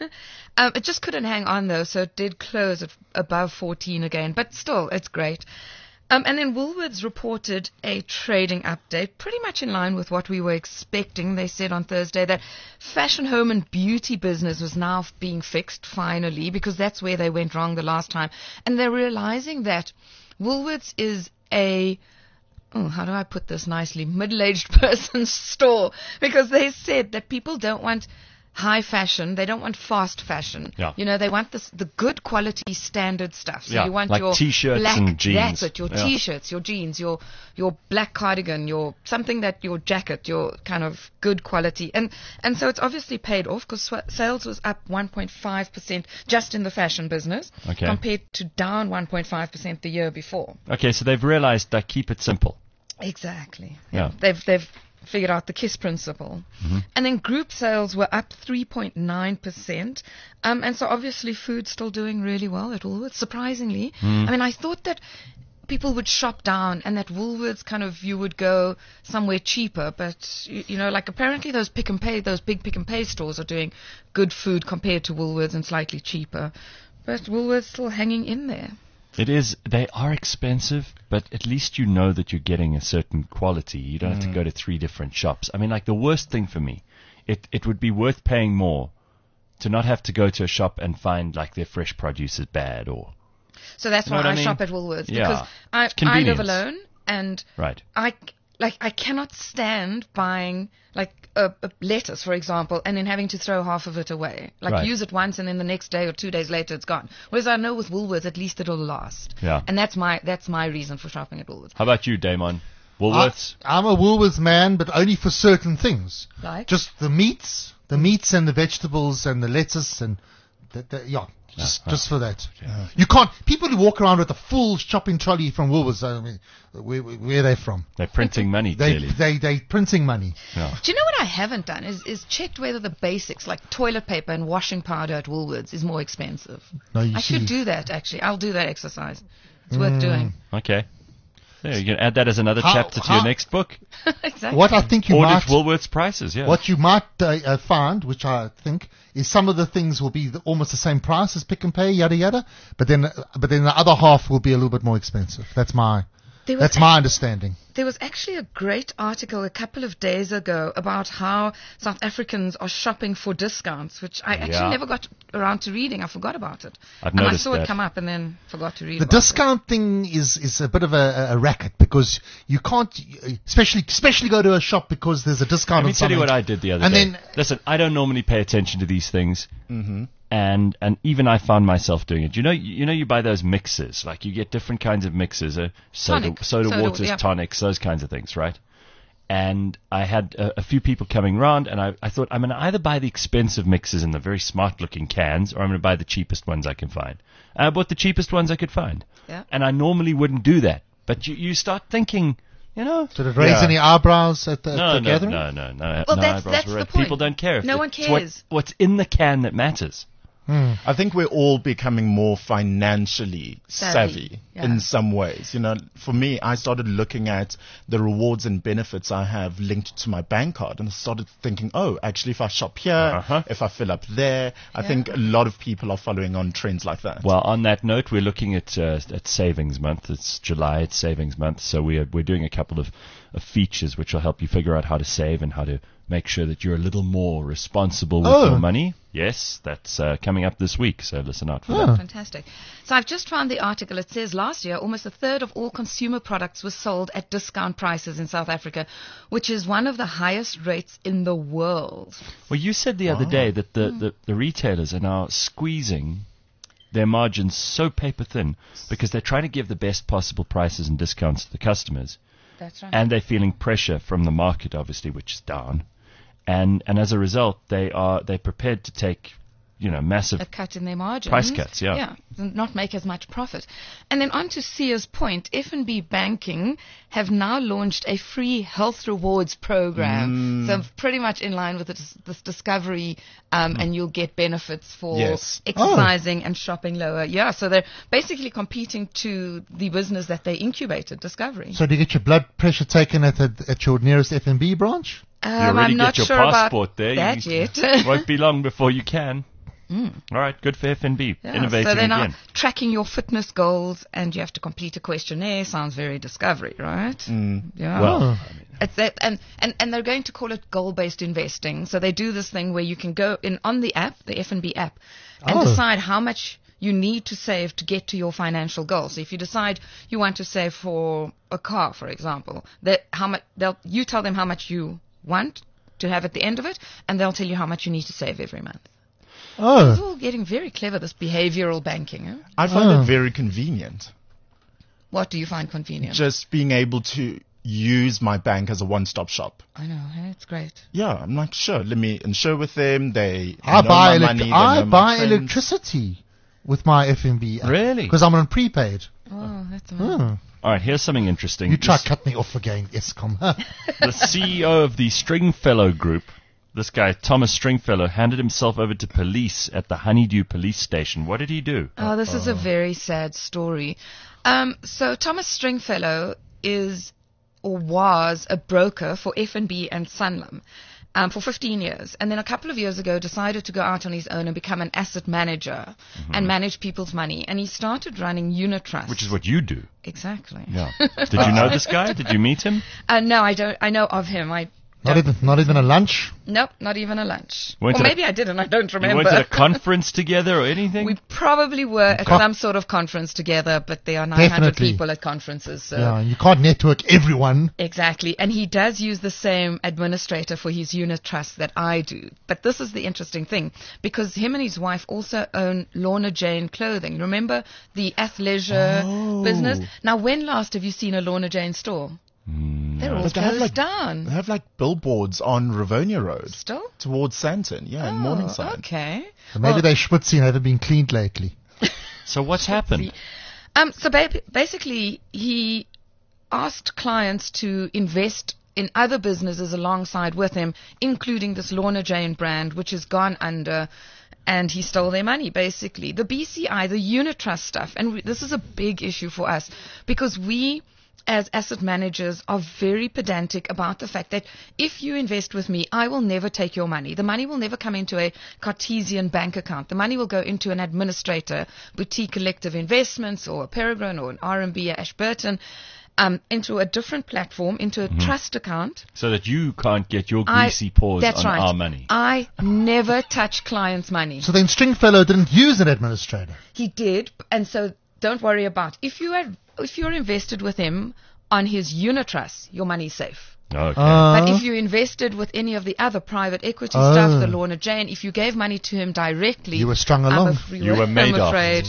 Um, it just couldn't hang on, though, so it did close at above fourteen again. But still, it's great. Um, and then Woolworths reported a trading update, pretty much in line with what we were expecting. They said on Thursday that fashion, home and beauty business was now f- being fixed, finally, because that's where they went wrong the last time. And they're realizing that Woolworths is a... Oh, how do I put this nicely? Middle-aged person's store. Because they said that people don't want high fashion. They don't want fast fashion. Yeah. You know, they want this, the good quality standard stuff. So Yeah, you want like your t-shirts black, and jeans. That's it, your Yeah. t-shirts, your jeans, your your black cardigan, your something that your jacket, your kind of good quality. And and so it's obviously paid off because sw- sales was up one point five percent just in the fashion business Okay. compared to down one point five percent the year before. Okay, so they've realized that keep it simple. Exactly. Yeah. They've they've figured out the KISS principle. Mm-hmm. And then group sales were up three point nine percent. Um, and so obviously food's still doing really well at Woolworths, surprisingly. Mm. I mean, I thought that people would shop down and that Woolworths kind of, you would go somewhere cheaper. But, you, you know, like apparently those pick and pay, those big pick and pay stores are doing good food compared to Woolworths and slightly cheaper. But Woolworths still hanging in there. It is. They are expensive, but at least you know that you're getting a certain quality. You don't have to go to three different shops. I mean, like the worst thing for me, it it would be worth paying more to not have to go to a shop and find like their fresh produce is bad or So that's Know why what I I, mean? shop at Woolworths Yeah. because I It's I live convenience. alone and right. I like I cannot stand buying like a, a lettuce, for example, and then having to throw half of it away. Like Right. use it once and then the next day or two days later it's gone. Whereas I know with Woolworths at least it'll last. Yeah. And that's my that's my reason for shopping at Woolworths. How about you, Damon? Woolworths. I, I'm a Woolworths man, but only for certain things. Like Just the meats, the meats and the vegetables and the lettuce and the, the, yeah, just just for that. You can't. People who walk around with a full shopping trolley from Woolworths, I mean, where, where are they from? They're printing money, They clearly. they they printing money. Yeah. Do you know what I haven't done is, is checked whether the basics like toilet paper and washing powder at Woolworths is more expensive. No, you I see. should do that actually. I'll do that exercise. It's Mm. worth doing. Okay. There, you can add that as another How- chapter to how- your next book. Exactly. What I think you Audit might Woolworths prices, yeah. what you might uh, uh, find, which I think, is some of the things will be the, almost the same price as Pick and Pay, yada yada, but then uh, but then the other half will be a little bit more expensive. That's my There was that's my understanding. There was actually a great article a couple of days ago about how South Africans are shopping for discounts, which I actually Yeah. never got around to reading. I forgot about it. I've and I noticed saw that. it come up and then forgot to read The about discount thing is, is a bit of a, a racket because you can't, especially especially go to a shop because there's a discount Let me on tell you something. what I did the other And day. then- Listen, I don't normally pay attention to these things, mm-hmm. and and even I found myself doing it. You know, you, you know, you buy those mixes, like you get different kinds of mixes, uh, soda, Tonic. soda, Soda, waters, yeah. tonics, those kinds of things, right? and I had a, a few people coming round, and I, I thought I'm going to either buy the expensive mixes in the very smart-looking cans, or I'm going to buy the cheapest ones I can find. And I bought the cheapest ones I could find. Yeah. And I normally wouldn't do that, but you, you start thinking, you know. Did it raise Yeah. any eyebrows at the, at No, the no, gathering? no, no, no. Well, no that's- eyebrows that's were the raised. point. People don't care. If No it- one it's what- cares. what's in the can that matters. Hmm. I think we're all becoming more financially savvy, Savvy, yeah. in some ways. You know, for me, I started looking at the rewards and benefits I have linked to my bank card, and I started thinking, oh, actually, if I shop here, Uh-huh. if I fill up there, I Yeah. think a lot of people are following on trends like that. Well, on that note, we're looking at uh, at Savings Month. It's July. It's Savings Month, so we're we're doing a couple of, of features which will help you figure out how to save and how to make sure that you're a little more responsible with Oh. your money. Yes, that's uh, coming up this week. So listen out for Oh. that. Fantastic. So I've just found the article. It says last year almost a third of all consumer products were sold at discount prices in South Africa, which is one of the highest rates in the world. Well, you said the other day that the, the, the retailers are now squeezing their margins so paper thin because they're trying to give the best possible prices and discounts to the customers. That's right. And they're feeling pressure from the market, obviously, which is down. And and as a result, they are they're prepared to take, you know, massive. a cut in their margins. Price cuts, yeah. Yeah, not make as much profit. And then on to Sia's point, F N B Banking have now launched a free health rewards program. So pretty much in line with this, this Discovery, um, and you'll get benefits for Yes. exercising and shopping lower. Yeah, so they're basically competing to the business that they incubated, Discovery. So do you get your blood pressure taken at the, at your nearest F N B branch? You Um, already I'm not get your sure passport about there. that you, yet. won't be long before you can. All right, good for F N B. Yeah, Innovating so they're now again. tracking your fitness goals, and you have to complete a questionnaire. Sounds very Discovery, right? Yeah. Well, It's that, and, and, and they're going to call it goal-based investing. So they do this thing where you can go in on the app, the F N B app, and Oh. decide how much you need to save to get to your financial goals. So if you decide you want to save for a car, for example, that how much they'll you tell them how much you want to have at the end of it, and they'll tell you how much you need to save every month. It's Oh, all getting very clever, this behavioral banking. Huh? I find Oh. it very convenient. What do you find convenient? Just being able to use my bank as a one-stop shop. I know, hey, it's great. Yeah, I'm like, sure, let me insure with them. They I know buy my elec- money. They I know my buy trends. electricity with my F N B app. Really? Because I'm on prepaid. Oh, that's amazing. Oh. all right, here's something interesting. You try This- to cut me off again, Eskom. the C E O of the Stringfellow Group, this guy, Thomas Stringfellow, handed himself over to police at the Honeydew police station. What did he do? Oh, this is a very sad story. Um, so Thomas Stringfellow is or was a broker for F N B and Sanlam um, for fifteen years. And then a couple of years ago decided to go out on his own and become an asset manager and manage people's money. And he started running unit trusts. Which is what you do. Exactly. Yeah. Did you know this guy? Did you meet him? Uh, no, I don't. I know of him. I not even, not even a lunch. Nope, not even a lunch. Went or to the- maybe I didn't. I don't You remember. went to a conference together or anything? We probably were at Co- some sort of conference together, but there are nine hundred Definitely. people at conferences. So Yeah, you can't network everyone. Exactly. And he does use the same administrator for his unit trust that I do. But this is the interesting thing, because him and his wife also own Lorna Jane Clothing. Remember the athleisure Oh. business? Now, when last have you seen a Lorna Jane store? They're all But they have closed like down. They have like billboards on Rivonia Road Still? towards Santon. Yeah, in Oh, Morningside. okay. So maybe Well, they schmutzy and haven't been cleaned lately. So what's happened? Um, so ba- basically, he asked clients to invest in other businesses alongside with him, including this Lorna Jane brand, which has gone under, and he stole their money, basically. The B C I, the unit trust stuff, and we, this is a big issue for us, because we, as asset managers, are very pedantic about the fact that if you invest with me, I will never take your money. The money will never come into a Cartesian bank account. The money will go into an administrator, Boutique Collective Investments or a Peregrine or an R M B or Ashburton, um, into a different platform, into a trust account. So that you can't get your I- greasy paws that's on right. our money. I never touch clients' money. So then Stringfellow didn't use an administrator. He did, and so don't worry about if you are if you're invested with him on his unit trust, your money's safe. Okay. Uh, But if you invested with any of the other private equity Oh. stuff, the Lorna Jane, if you gave money to him directly, You were strung I'm along. af- You were I'm Madoff. afraid.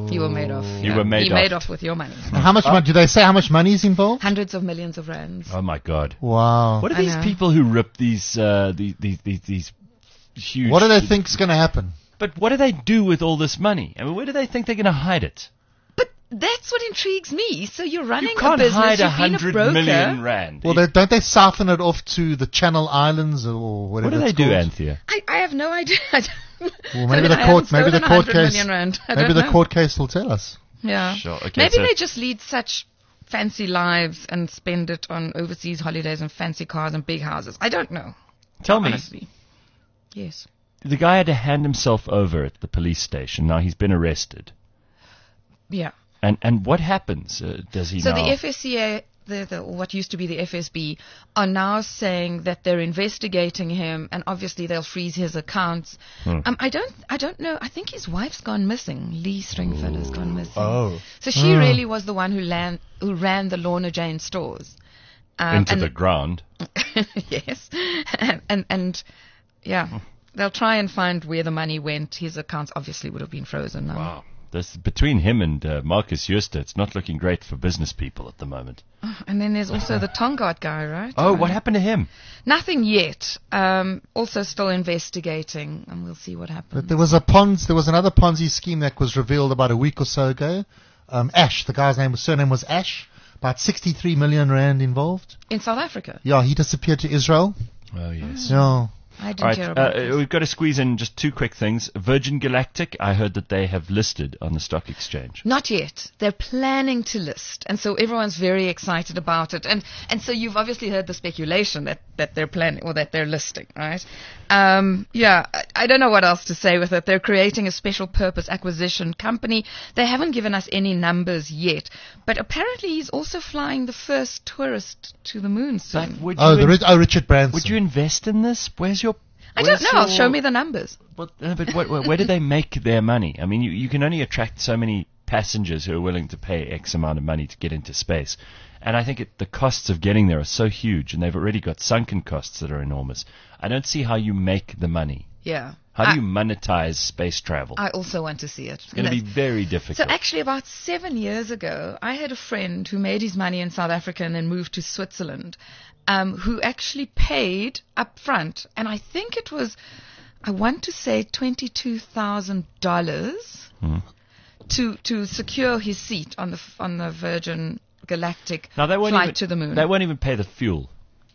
You were made off. You yeah. were made he off. made off with your money. How much money? Do they say how much money is involved? Hundreds of millions of rands. Oh my God! Wow. What are I these know. people who rip these uh, these, these these these huge? What do they think is going to happen? But what do they do with all this money? I mean, where do they think they're going to hide it? But that's what intrigues me. So you're running You can't a business. hide a You've been a hundred broker. million rand. Well, they, don't they siphon it off to the Channel Islands or what whatever do they it's do, called? Anthea? I, I have no idea. I don't- Well, I maybe mean, the I court, haven't maybe the stolen court 100 case, million rand. I maybe don't the know. court case will tell us. Yeah. Sure. Okay. Maybe so they just lead such fancy lives and spend it on overseas holidays and fancy cars and big houses. I don't know. tell me, Honestly. Yes. the guy had to hand himself over at the police station. Now he's been arrested. Yeah. And and what happens? Uh, does he So now? the F S C A, the, the, what used to be the F S B, are now saying that they're investigating him, and obviously they'll freeze his accounts. Hmm. Um, I don't, I don't know. I think his wife's gone missing. Lee Stringfellow's gone missing. Oh. So she Oh. really was the one who, lan- who ran the Lorna Jane stores. Um, into and the ground. yes, and, and and yeah, they'll try and find where the money went. His accounts obviously would have been frozen now. Wow. This, between him and uh, Marcus Jooste, it's not looking great for business people at the moment. And then there's also the Tongaat guy, right? Oh, Um, what happened to him? Nothing yet. Um, also still investigating, and we'll see what happens. But there was a Ponzi, there was another Ponzi scheme that was revealed about a week or so ago. Um, Ash, the guy's name, surname was Ash. About sixty-three million rand involved. In South Africa. Yeah, he disappeared to Israel. Oh, yes. Yeah. I didn't All right, hear about uh, this. we've got to squeeze in just two quick things. Virgin Galactic, I heard that they have listed on the stock exchange. Not yet. They're planning to list, and so everyone's very excited about it. And and so you've obviously heard the speculation that, that they're planning or that they're listing, right? Um, yeah, I, I don't know what else to say with it. They're creating a special purpose acquisition company. They haven't given us any numbers yet, but apparently he's also flying the first tourist to the moon But soon. would Oh, you the in- Ri- oh, Richard Branson. would you invest in this? Where's your? I don't where's know. your- Show me the numbers. But, uh, but what, where do they make their money? I mean, you, you can only attract so many passengers who are willing to pay X amount of money to get into space. And I think it, the costs of getting there are so huge, and they've already got sunken costs that are enormous. I don't see how you make the money. Yeah. How do I, you monetize space travel? I also want to see it. It's going to be very So difficult. actually, about seven years ago, I had a friend who made his money in South Africa and then moved to Switzerland, um, who actually paid up front, and I think it was, I want to say twenty-two thousand dollars Hmm. to to secure his seat on the f- on the Virgin Galactic now they won't flight even, to the moon. They won't even pay the fuel.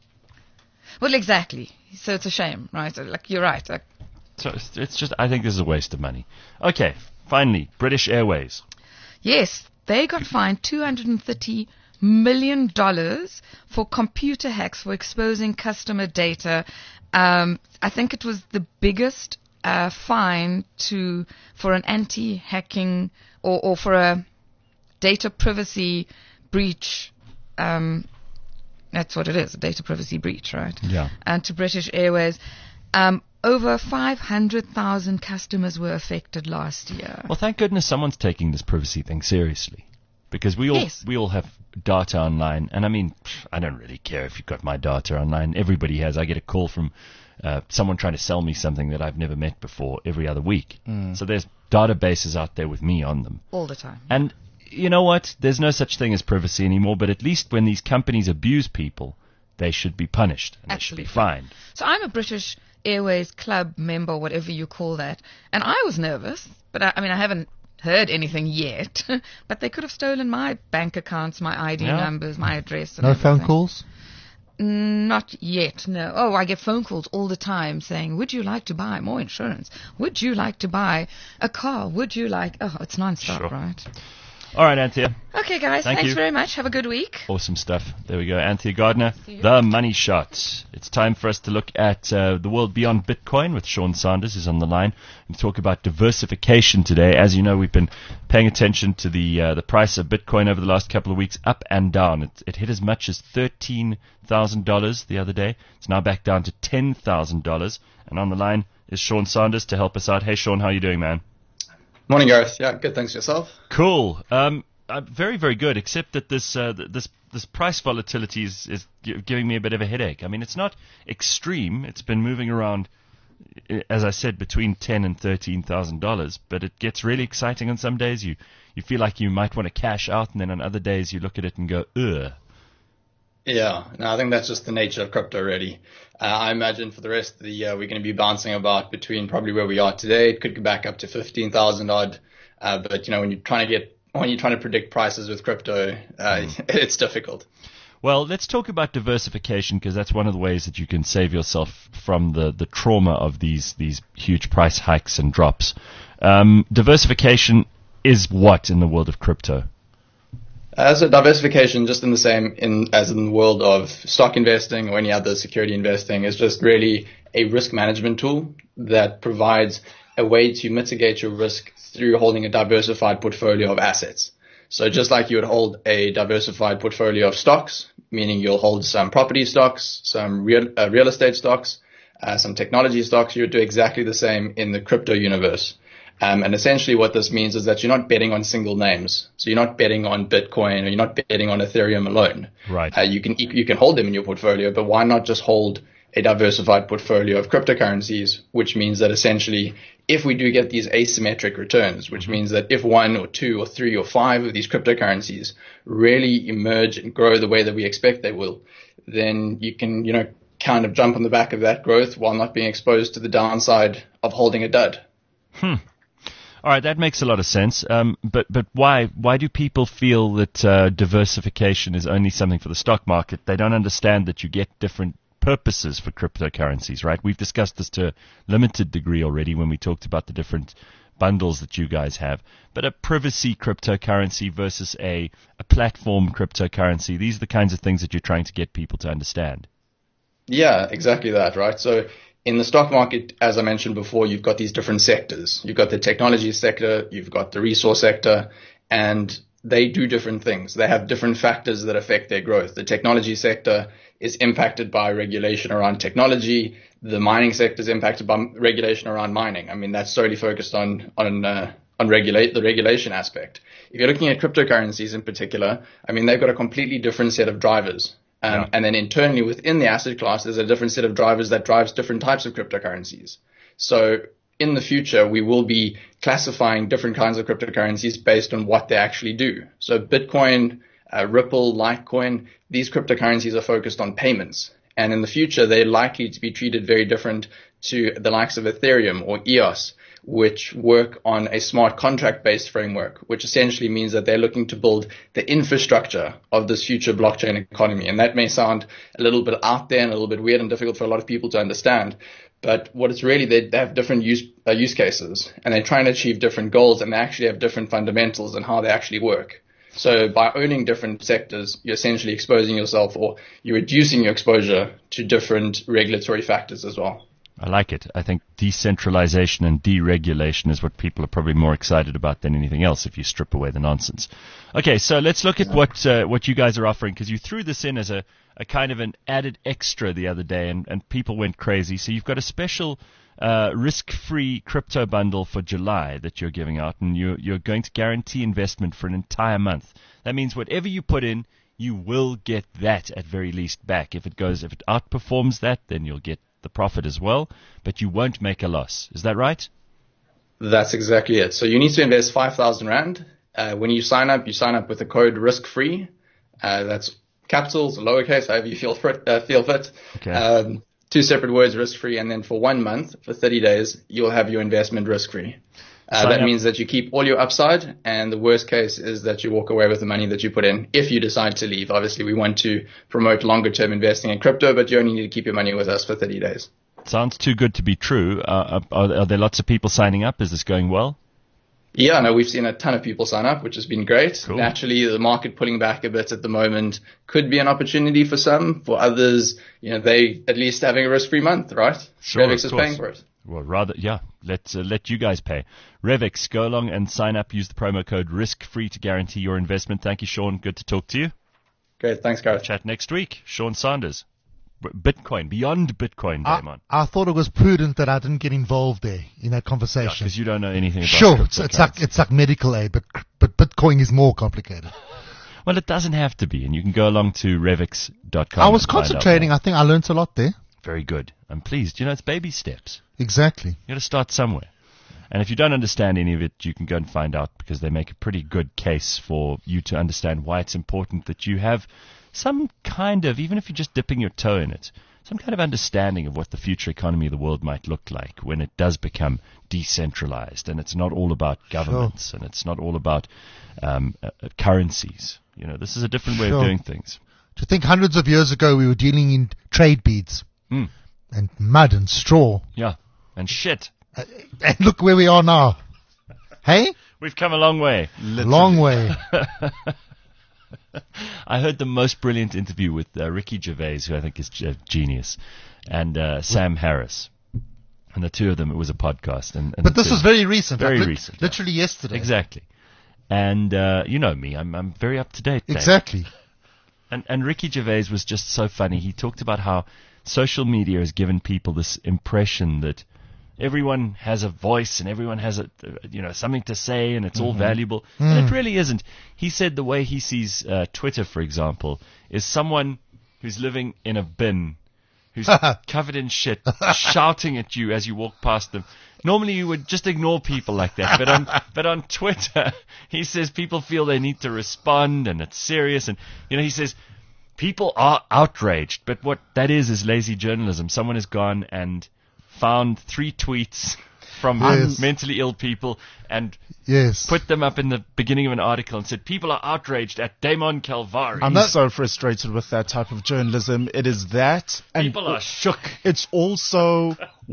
Well, exactly. So it's a shame, right? So, like you're right. Like, So it's, it's just, I think this is a waste of money. Okay, finally, British Airways. yes, they got fined two hundred thirty million dollars for computer hacks for exposing customer data. Um, I think it was the biggest uh, fine to for an anti-hacking or, or for a data privacy breach. Um, that's what it is, a data privacy breach, right? Yeah. And to British Airways. Um, over five hundred thousand customers were affected last year. Well, thank goodness someone's taking this privacy thing seriously, because we all Yes. we all have data online, and I mean, pff, I don't really care if you've got my data online. Everybody has. I get a call from uh, someone trying to sell me something that I've never met before every other week. So there's databases out there with me on them, All the time. and you know what? There's no such thing as privacy anymore. But at least when these companies abuse people, they should be punished and they should be Absolutely. fined. So I'm a British Airways club member, whatever you call that, and I was nervous, but I, I mean I haven't heard anything yet. But they could have stolen my bank accounts, my I D Yeah. numbers, my address. And No phone everything. calls? Not yet, no. Oh, I get phone calls all the time saying, would you like to buy more insurance? Would you like to buy a car? Would you like... Oh, it's non-stop, Sure. right? All right, Anthea. Okay, guys, Thank thanks you. very much. Have a good week. Awesome stuff. There we go. Anthea Gardner, See you. The Money Shot. It's time for us to look at uh, the world beyond Bitcoin with Sean Sanders, who's on the line, and talk about diversification today. As you know, we've been paying attention to the uh, the price of Bitcoin over the last couple of weeks, up and down. It, it hit as much as thirteen thousand dollars the other day. It's now back down to ten thousand dollars. And on the line is Sean Sanders to help us out. Hey, Sean, how are you doing, man? Morning, Gareth. Yeah, good. Thanks yourself. Cool. Um, uh, very, very good. Except that this uh, th- this this price volatility is, is gi- giving me a bit of a headache. I mean, it's not extreme. It's been moving around as I said, between ten and thirteen thousand dollars. But it gets really exciting on some days. You you feel like you might want to cash out, and then on other days you look at it and go, ugh. Yeah, no, I think that's just the nature of crypto, really. Uh, I imagine for the rest of the year, we're going to be bouncing about between probably where we are today. It could go back up to fifteen thousand odd. Uh, but, you know, when you're trying to get, when you're trying to predict prices with crypto, uh, mm. it's difficult. Well, let's talk about diversification, because that's one of the ways that you can save yourself from the, the trauma of these, these huge price hikes and drops. Um, diversification is what in the world of crypto? As a diversification, just in the same in as in the world of stock investing or any other security investing, is just really a risk management tool that provides a way to mitigate your risk through holding a diversified portfolio of assets. So just like you would hold a diversified portfolio of stocks, meaning you'll hold some property stocks, some real, uh, real estate stocks, uh, some technology stocks, you would do exactly the same in the crypto universe. Um, and essentially what this means is that you're not betting on single names. So you're not betting on Bitcoin, or you're not betting on Ethereum alone. Right. Uh, you can you can hold them in your portfolio, but why not just hold a diversified portfolio of cryptocurrencies, which means that essentially if we do get these asymmetric returns, which mm-hmm. means that if one or two or three or five of these cryptocurrencies really emerge and grow the way that we expect they will, then you can, you know, kind of jump on the back of that growth while not being exposed to the downside of holding a dud. Hmm. All right, that makes a lot of sense. Um, but but why why do people feel that uh, diversification is only something for the stock market? They don't understand that you get different purposes for cryptocurrencies, right? We've discussed this to a limited degree already when we talked about the different bundles that you guys have. But a privacy cryptocurrency versus a, a platform cryptocurrency, these are the kinds of things that you're trying to get people to understand. Yeah, exactly that, right? So in the stock market, as I mentioned before, you've got these different sectors. You've got the technology sector, you've got the resource sector, and they do different things. They have different factors that affect their growth. The technology sector is impacted by regulation around technology. The mining sector is impacted by regulation around mining. I mean, that's solely focused on on uh, on regulate the regulation aspect. If you're looking at cryptocurrencies in particular, I mean, they've got a completely different set of drivers. Um, yeah. And then internally within the asset class, there's a different set of drivers that drives different types of cryptocurrencies. So in the future, we will be classifying different kinds of cryptocurrencies based on what they actually do. So Bitcoin, uh, Ripple, Litecoin, these cryptocurrencies are focused on payments. And in the future, they're likely to be treated very different to the likes of Ethereum or E O S, which work on a smart contract-based framework, which essentially means that they're looking to build the infrastructure of this future blockchain economy. And that may sound a little bit out there and a little bit weird and difficult for a lot of people to understand. But what it's really, they have different use, uh, use cases, and they're trying to achieve different goals, and they actually have different fundamentals and how they actually work. So by owning different sectors, you're essentially exposing yourself, or you're reducing your exposure to different regulatory factors as well. I like it. I think decentralization and deregulation is what people are probably more excited about than anything else if you strip away the nonsense. Okay, so let's look at what uh, what you guys are offering, because you threw this in as a, a kind of an added extra the other day, and, and people went crazy. So you've got a special uh, risk-free crypto bundle for July that you're giving out, and you're, you're going to guarantee investment for an entire month. That means whatever you put in, you will get that at very least back. If it goes, if it outperforms that, then you'll get the profit as well, but you won't make a loss. Is that right? That's exactly it. So you need to invest five thousand Rand. Uh, when you sign up, you sign up with the code risk-free. Uh, that's capitals, lowercase, however you feel fit. Uh, feel fit. Okay. Um, two separate words, risk-free, and then for one month, for thirty days, you'll have your investment risk-free. Uh, that up. means that you keep all your upside, and the worst case is that you walk away with the money that you put in if you decide to leave. Obviously, we want to promote longer-term investing in crypto, but you only need to keep your money with us for thirty days. Sounds too good to be true. Uh, are, are there lots of people signing up? Is this going well? Yeah, no, we've seen a ton of people sign up, which has been great. Cool. Naturally, the market pulling back a bit at the moment could be an opportunity for some. For others, you know, they at least having a risk-free month, right? Sure, Revix is paying for it. Well, rather, yeah, let uh, let you guys pay. Revix, go along and sign up. Use the promo code risk-free to guarantee your investment. Thank you, Sean. Good to talk to you. Great. Thanks, Gareth. Chat next week. Sean Sanders. Bitcoin, beyond Bitcoin, Damon. I, I thought it was prudent that I didn't get involved there in that conversation. Because you don't know anything about Sure, it's, it's like it's like medical aid, but but Bitcoin is more complicated. Well, it doesn't have to be, and you can go along to revix dot com. I was concentrating. I think I learned a lot there. Very good. I'm pleased. You know, it's baby steps. Exactly. You got to start somewhere. And if you don't understand any of it, you can go and find out, because they make a pretty good case for you to understand why it's important that you have some kind of, even if you're just dipping your toe in it, some kind of understanding of what the future economy of the world might look like when it does become decentralized, and it's not all about governments, Sure. and it's not all about um, uh, uh, currencies. You know, this is a different way Sure. of doing things. To think hundreds of years ago we were dealing in trade beads Mm. and mud and straw. Yeah. And shit. Uh, and look where we are now. Hey? We've come a long way. Long way. I heard the most brilliant interview with uh, Ricky Gervais, who I think is a genius, and uh, Sam Harris. And the two of them, it was a podcast. And, and But the this two- was very recent. Very like, li- recent, yeah. Literally yesterday. Exactly. And uh, you know me, I'm I'm very up to date. Dave. Exactly. And and Ricky Gervais was just so funny. He talked about how social media has given people this impression that everyone has a voice and everyone has a you know something to say and it's all valuable, and it really isn't. He said the way he sees uh, Twitter, for example, is someone who's living in a bin, who's covered in shit, shouting at you as you walk past them. Normally you would just ignore people like that, but on but on Twitter, he says people feel they need to respond, and it's serious. And you know, he says people are outraged, but what that is is lazy journalism. Someone has gone and found three tweets from Yes. mentally ill people and Yes. put them up in the beginning of an article and said people are outraged at Damon Calvari. I'm No. so frustrated with that type of journalism. It is that, and people are shook. it's also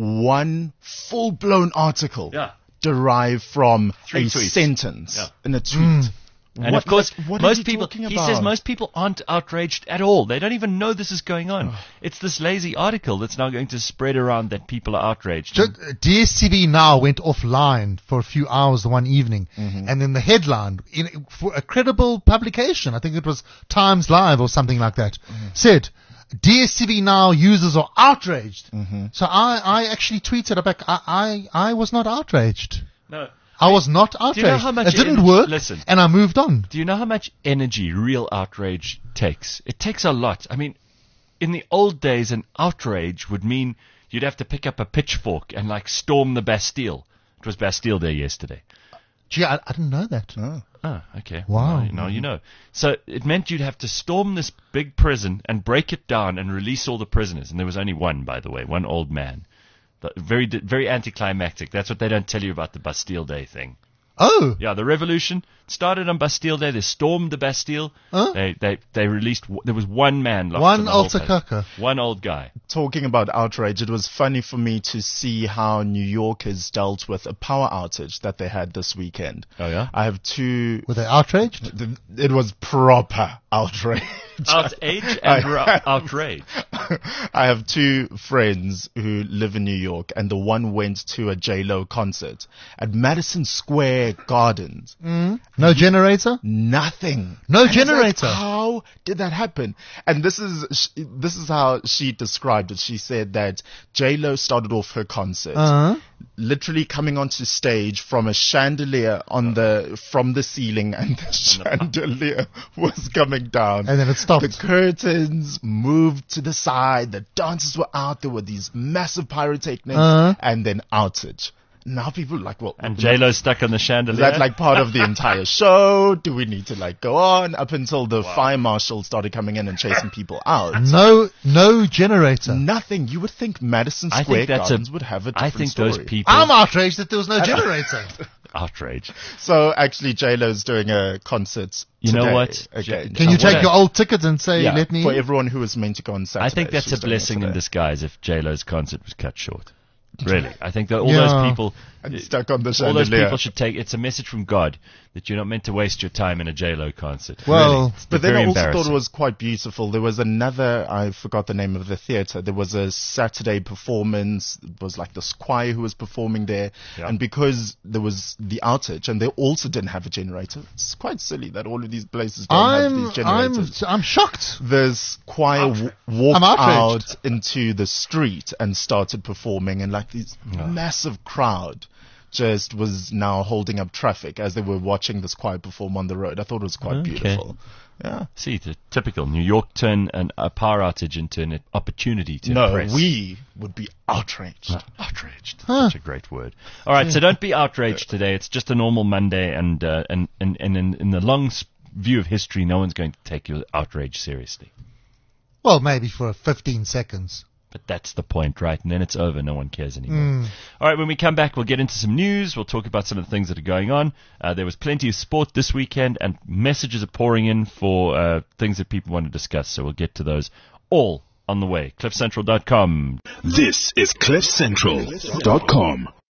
one full-blown article Yeah. derived from Three a tweets. sentence Yeah. in a tweet. And What- of course, like, what are most you people, talking he about? says most people aren't outraged at all. They don't even know this is going on. It's this lazy article that's now going to spread around that people are outraged. Ju- D S T V Now went offline for a few hours the one evening, and then the headline, in, for a credible publication, I think it was Times Live or something like that, said, D S T V Now users are outraged. So I, I actually tweeted back, I, I, I was not outraged. No. I was not outraged. you know how much it didn't en- work, Listen. and I moved on. Do you know how much energy real outrage takes? It takes a lot. I mean, in the old days, an outrage would mean you'd have to pick up a pitchfork and like storm the Bastille. It was Bastille Day yesterday. Gee, I, I didn't know that. Oh, okay. Wow. Now, now you know. So it meant you'd have to storm this big prison and break it down and release all the prisoners. And there was only one, by the way, one old man. The- Very, very anticlimactic. That's what they don't tell you about the Bastille Day thing. Oh, Yeah, the revolution started on Bastille Day. They stormed the Bastille. Huh? They, they, they released. w- There was one man locked One in the whole alter place. cucker. One old guy. Talking about outrage, it was funny for me to see how New Yorkers dealt with a power outage that they had this weekend. Oh yeah. I have two. were they outraged? th- It was proper outrage. Outrage and ra- outrage. I have two friends who live in New York, and the one went to a J-Lo concert at Madison Square Gardens. No generator? Nothing. No And it's like, generator. how did that happen? And this is sh- this is how she described it. She said that J-Lo started off her concert Uh-huh. literally coming onto stage from a chandelier on the from the ceiling, and the chandelier was coming down. And then it stopped. The curtains moved to the side. The dancers were out. There were these massive pyrotechnics, Uh-huh. and then outage. Now people are like, well, And J-Lo stuck on the is chandelier. that like part of the entire show? Do we need to like go on up until the fire marshal started coming in and chasing people out? No, no generator. Nothing. You would think Madison I Square think that's Gardens a. would have a I different think story. those people. I'm outraged that there was no generator. outrage. So actually, J-Lo's doing a concert. You know today. what? Okay. Can you What take a- your old ticket and say, Yeah, let me for in? everyone who was meant to go on Saturday. I think that's she's a doing it blessing in today. disguise if J-Lo's concert was cut short. Really. I think that all Yeah. those people. And stuck on the All those chandelier. people should take. It's a message from God that you're not meant to waste your time in a J-Lo concert. Well, really. It's But then very I also thought embarrassing. it was quite beautiful. There was another, I forgot the name of the theater. There was a Saturday performance. It was like this choir who was performing there. Yeah. And because there was the outage and they also didn't have a generator, it's quite silly that all of these places don't have I'm, these I'm, generators. I'm shocked. This choir w- walked I'm outraged. out into the street and started performing, and like this massive crowd just was now holding up traffic as they were watching this choir perform on the road. I thought it was quite Okay. beautiful. Yeah. See, the typical New York turn an, a power outage into an opportunity to No, impress. we would be outraged. Ah, outraged. Such a great word. All right, so don't be outraged today. It's just a normal Monday, and uh, and and, and in, in the long s- view of history, no one's going to take your outrage seriously. Well, maybe for fifteen seconds. But that's the point, right? And then it's over. No one cares anymore. All right, when we come back, we'll get into some news. We'll talk about some of the things that are going on. Uh, there was plenty of sport this weekend, and messages are pouring in for uh, things that people want to discuss. So we'll get to those all on the way. cliff central dot com. This is cliff central dot com.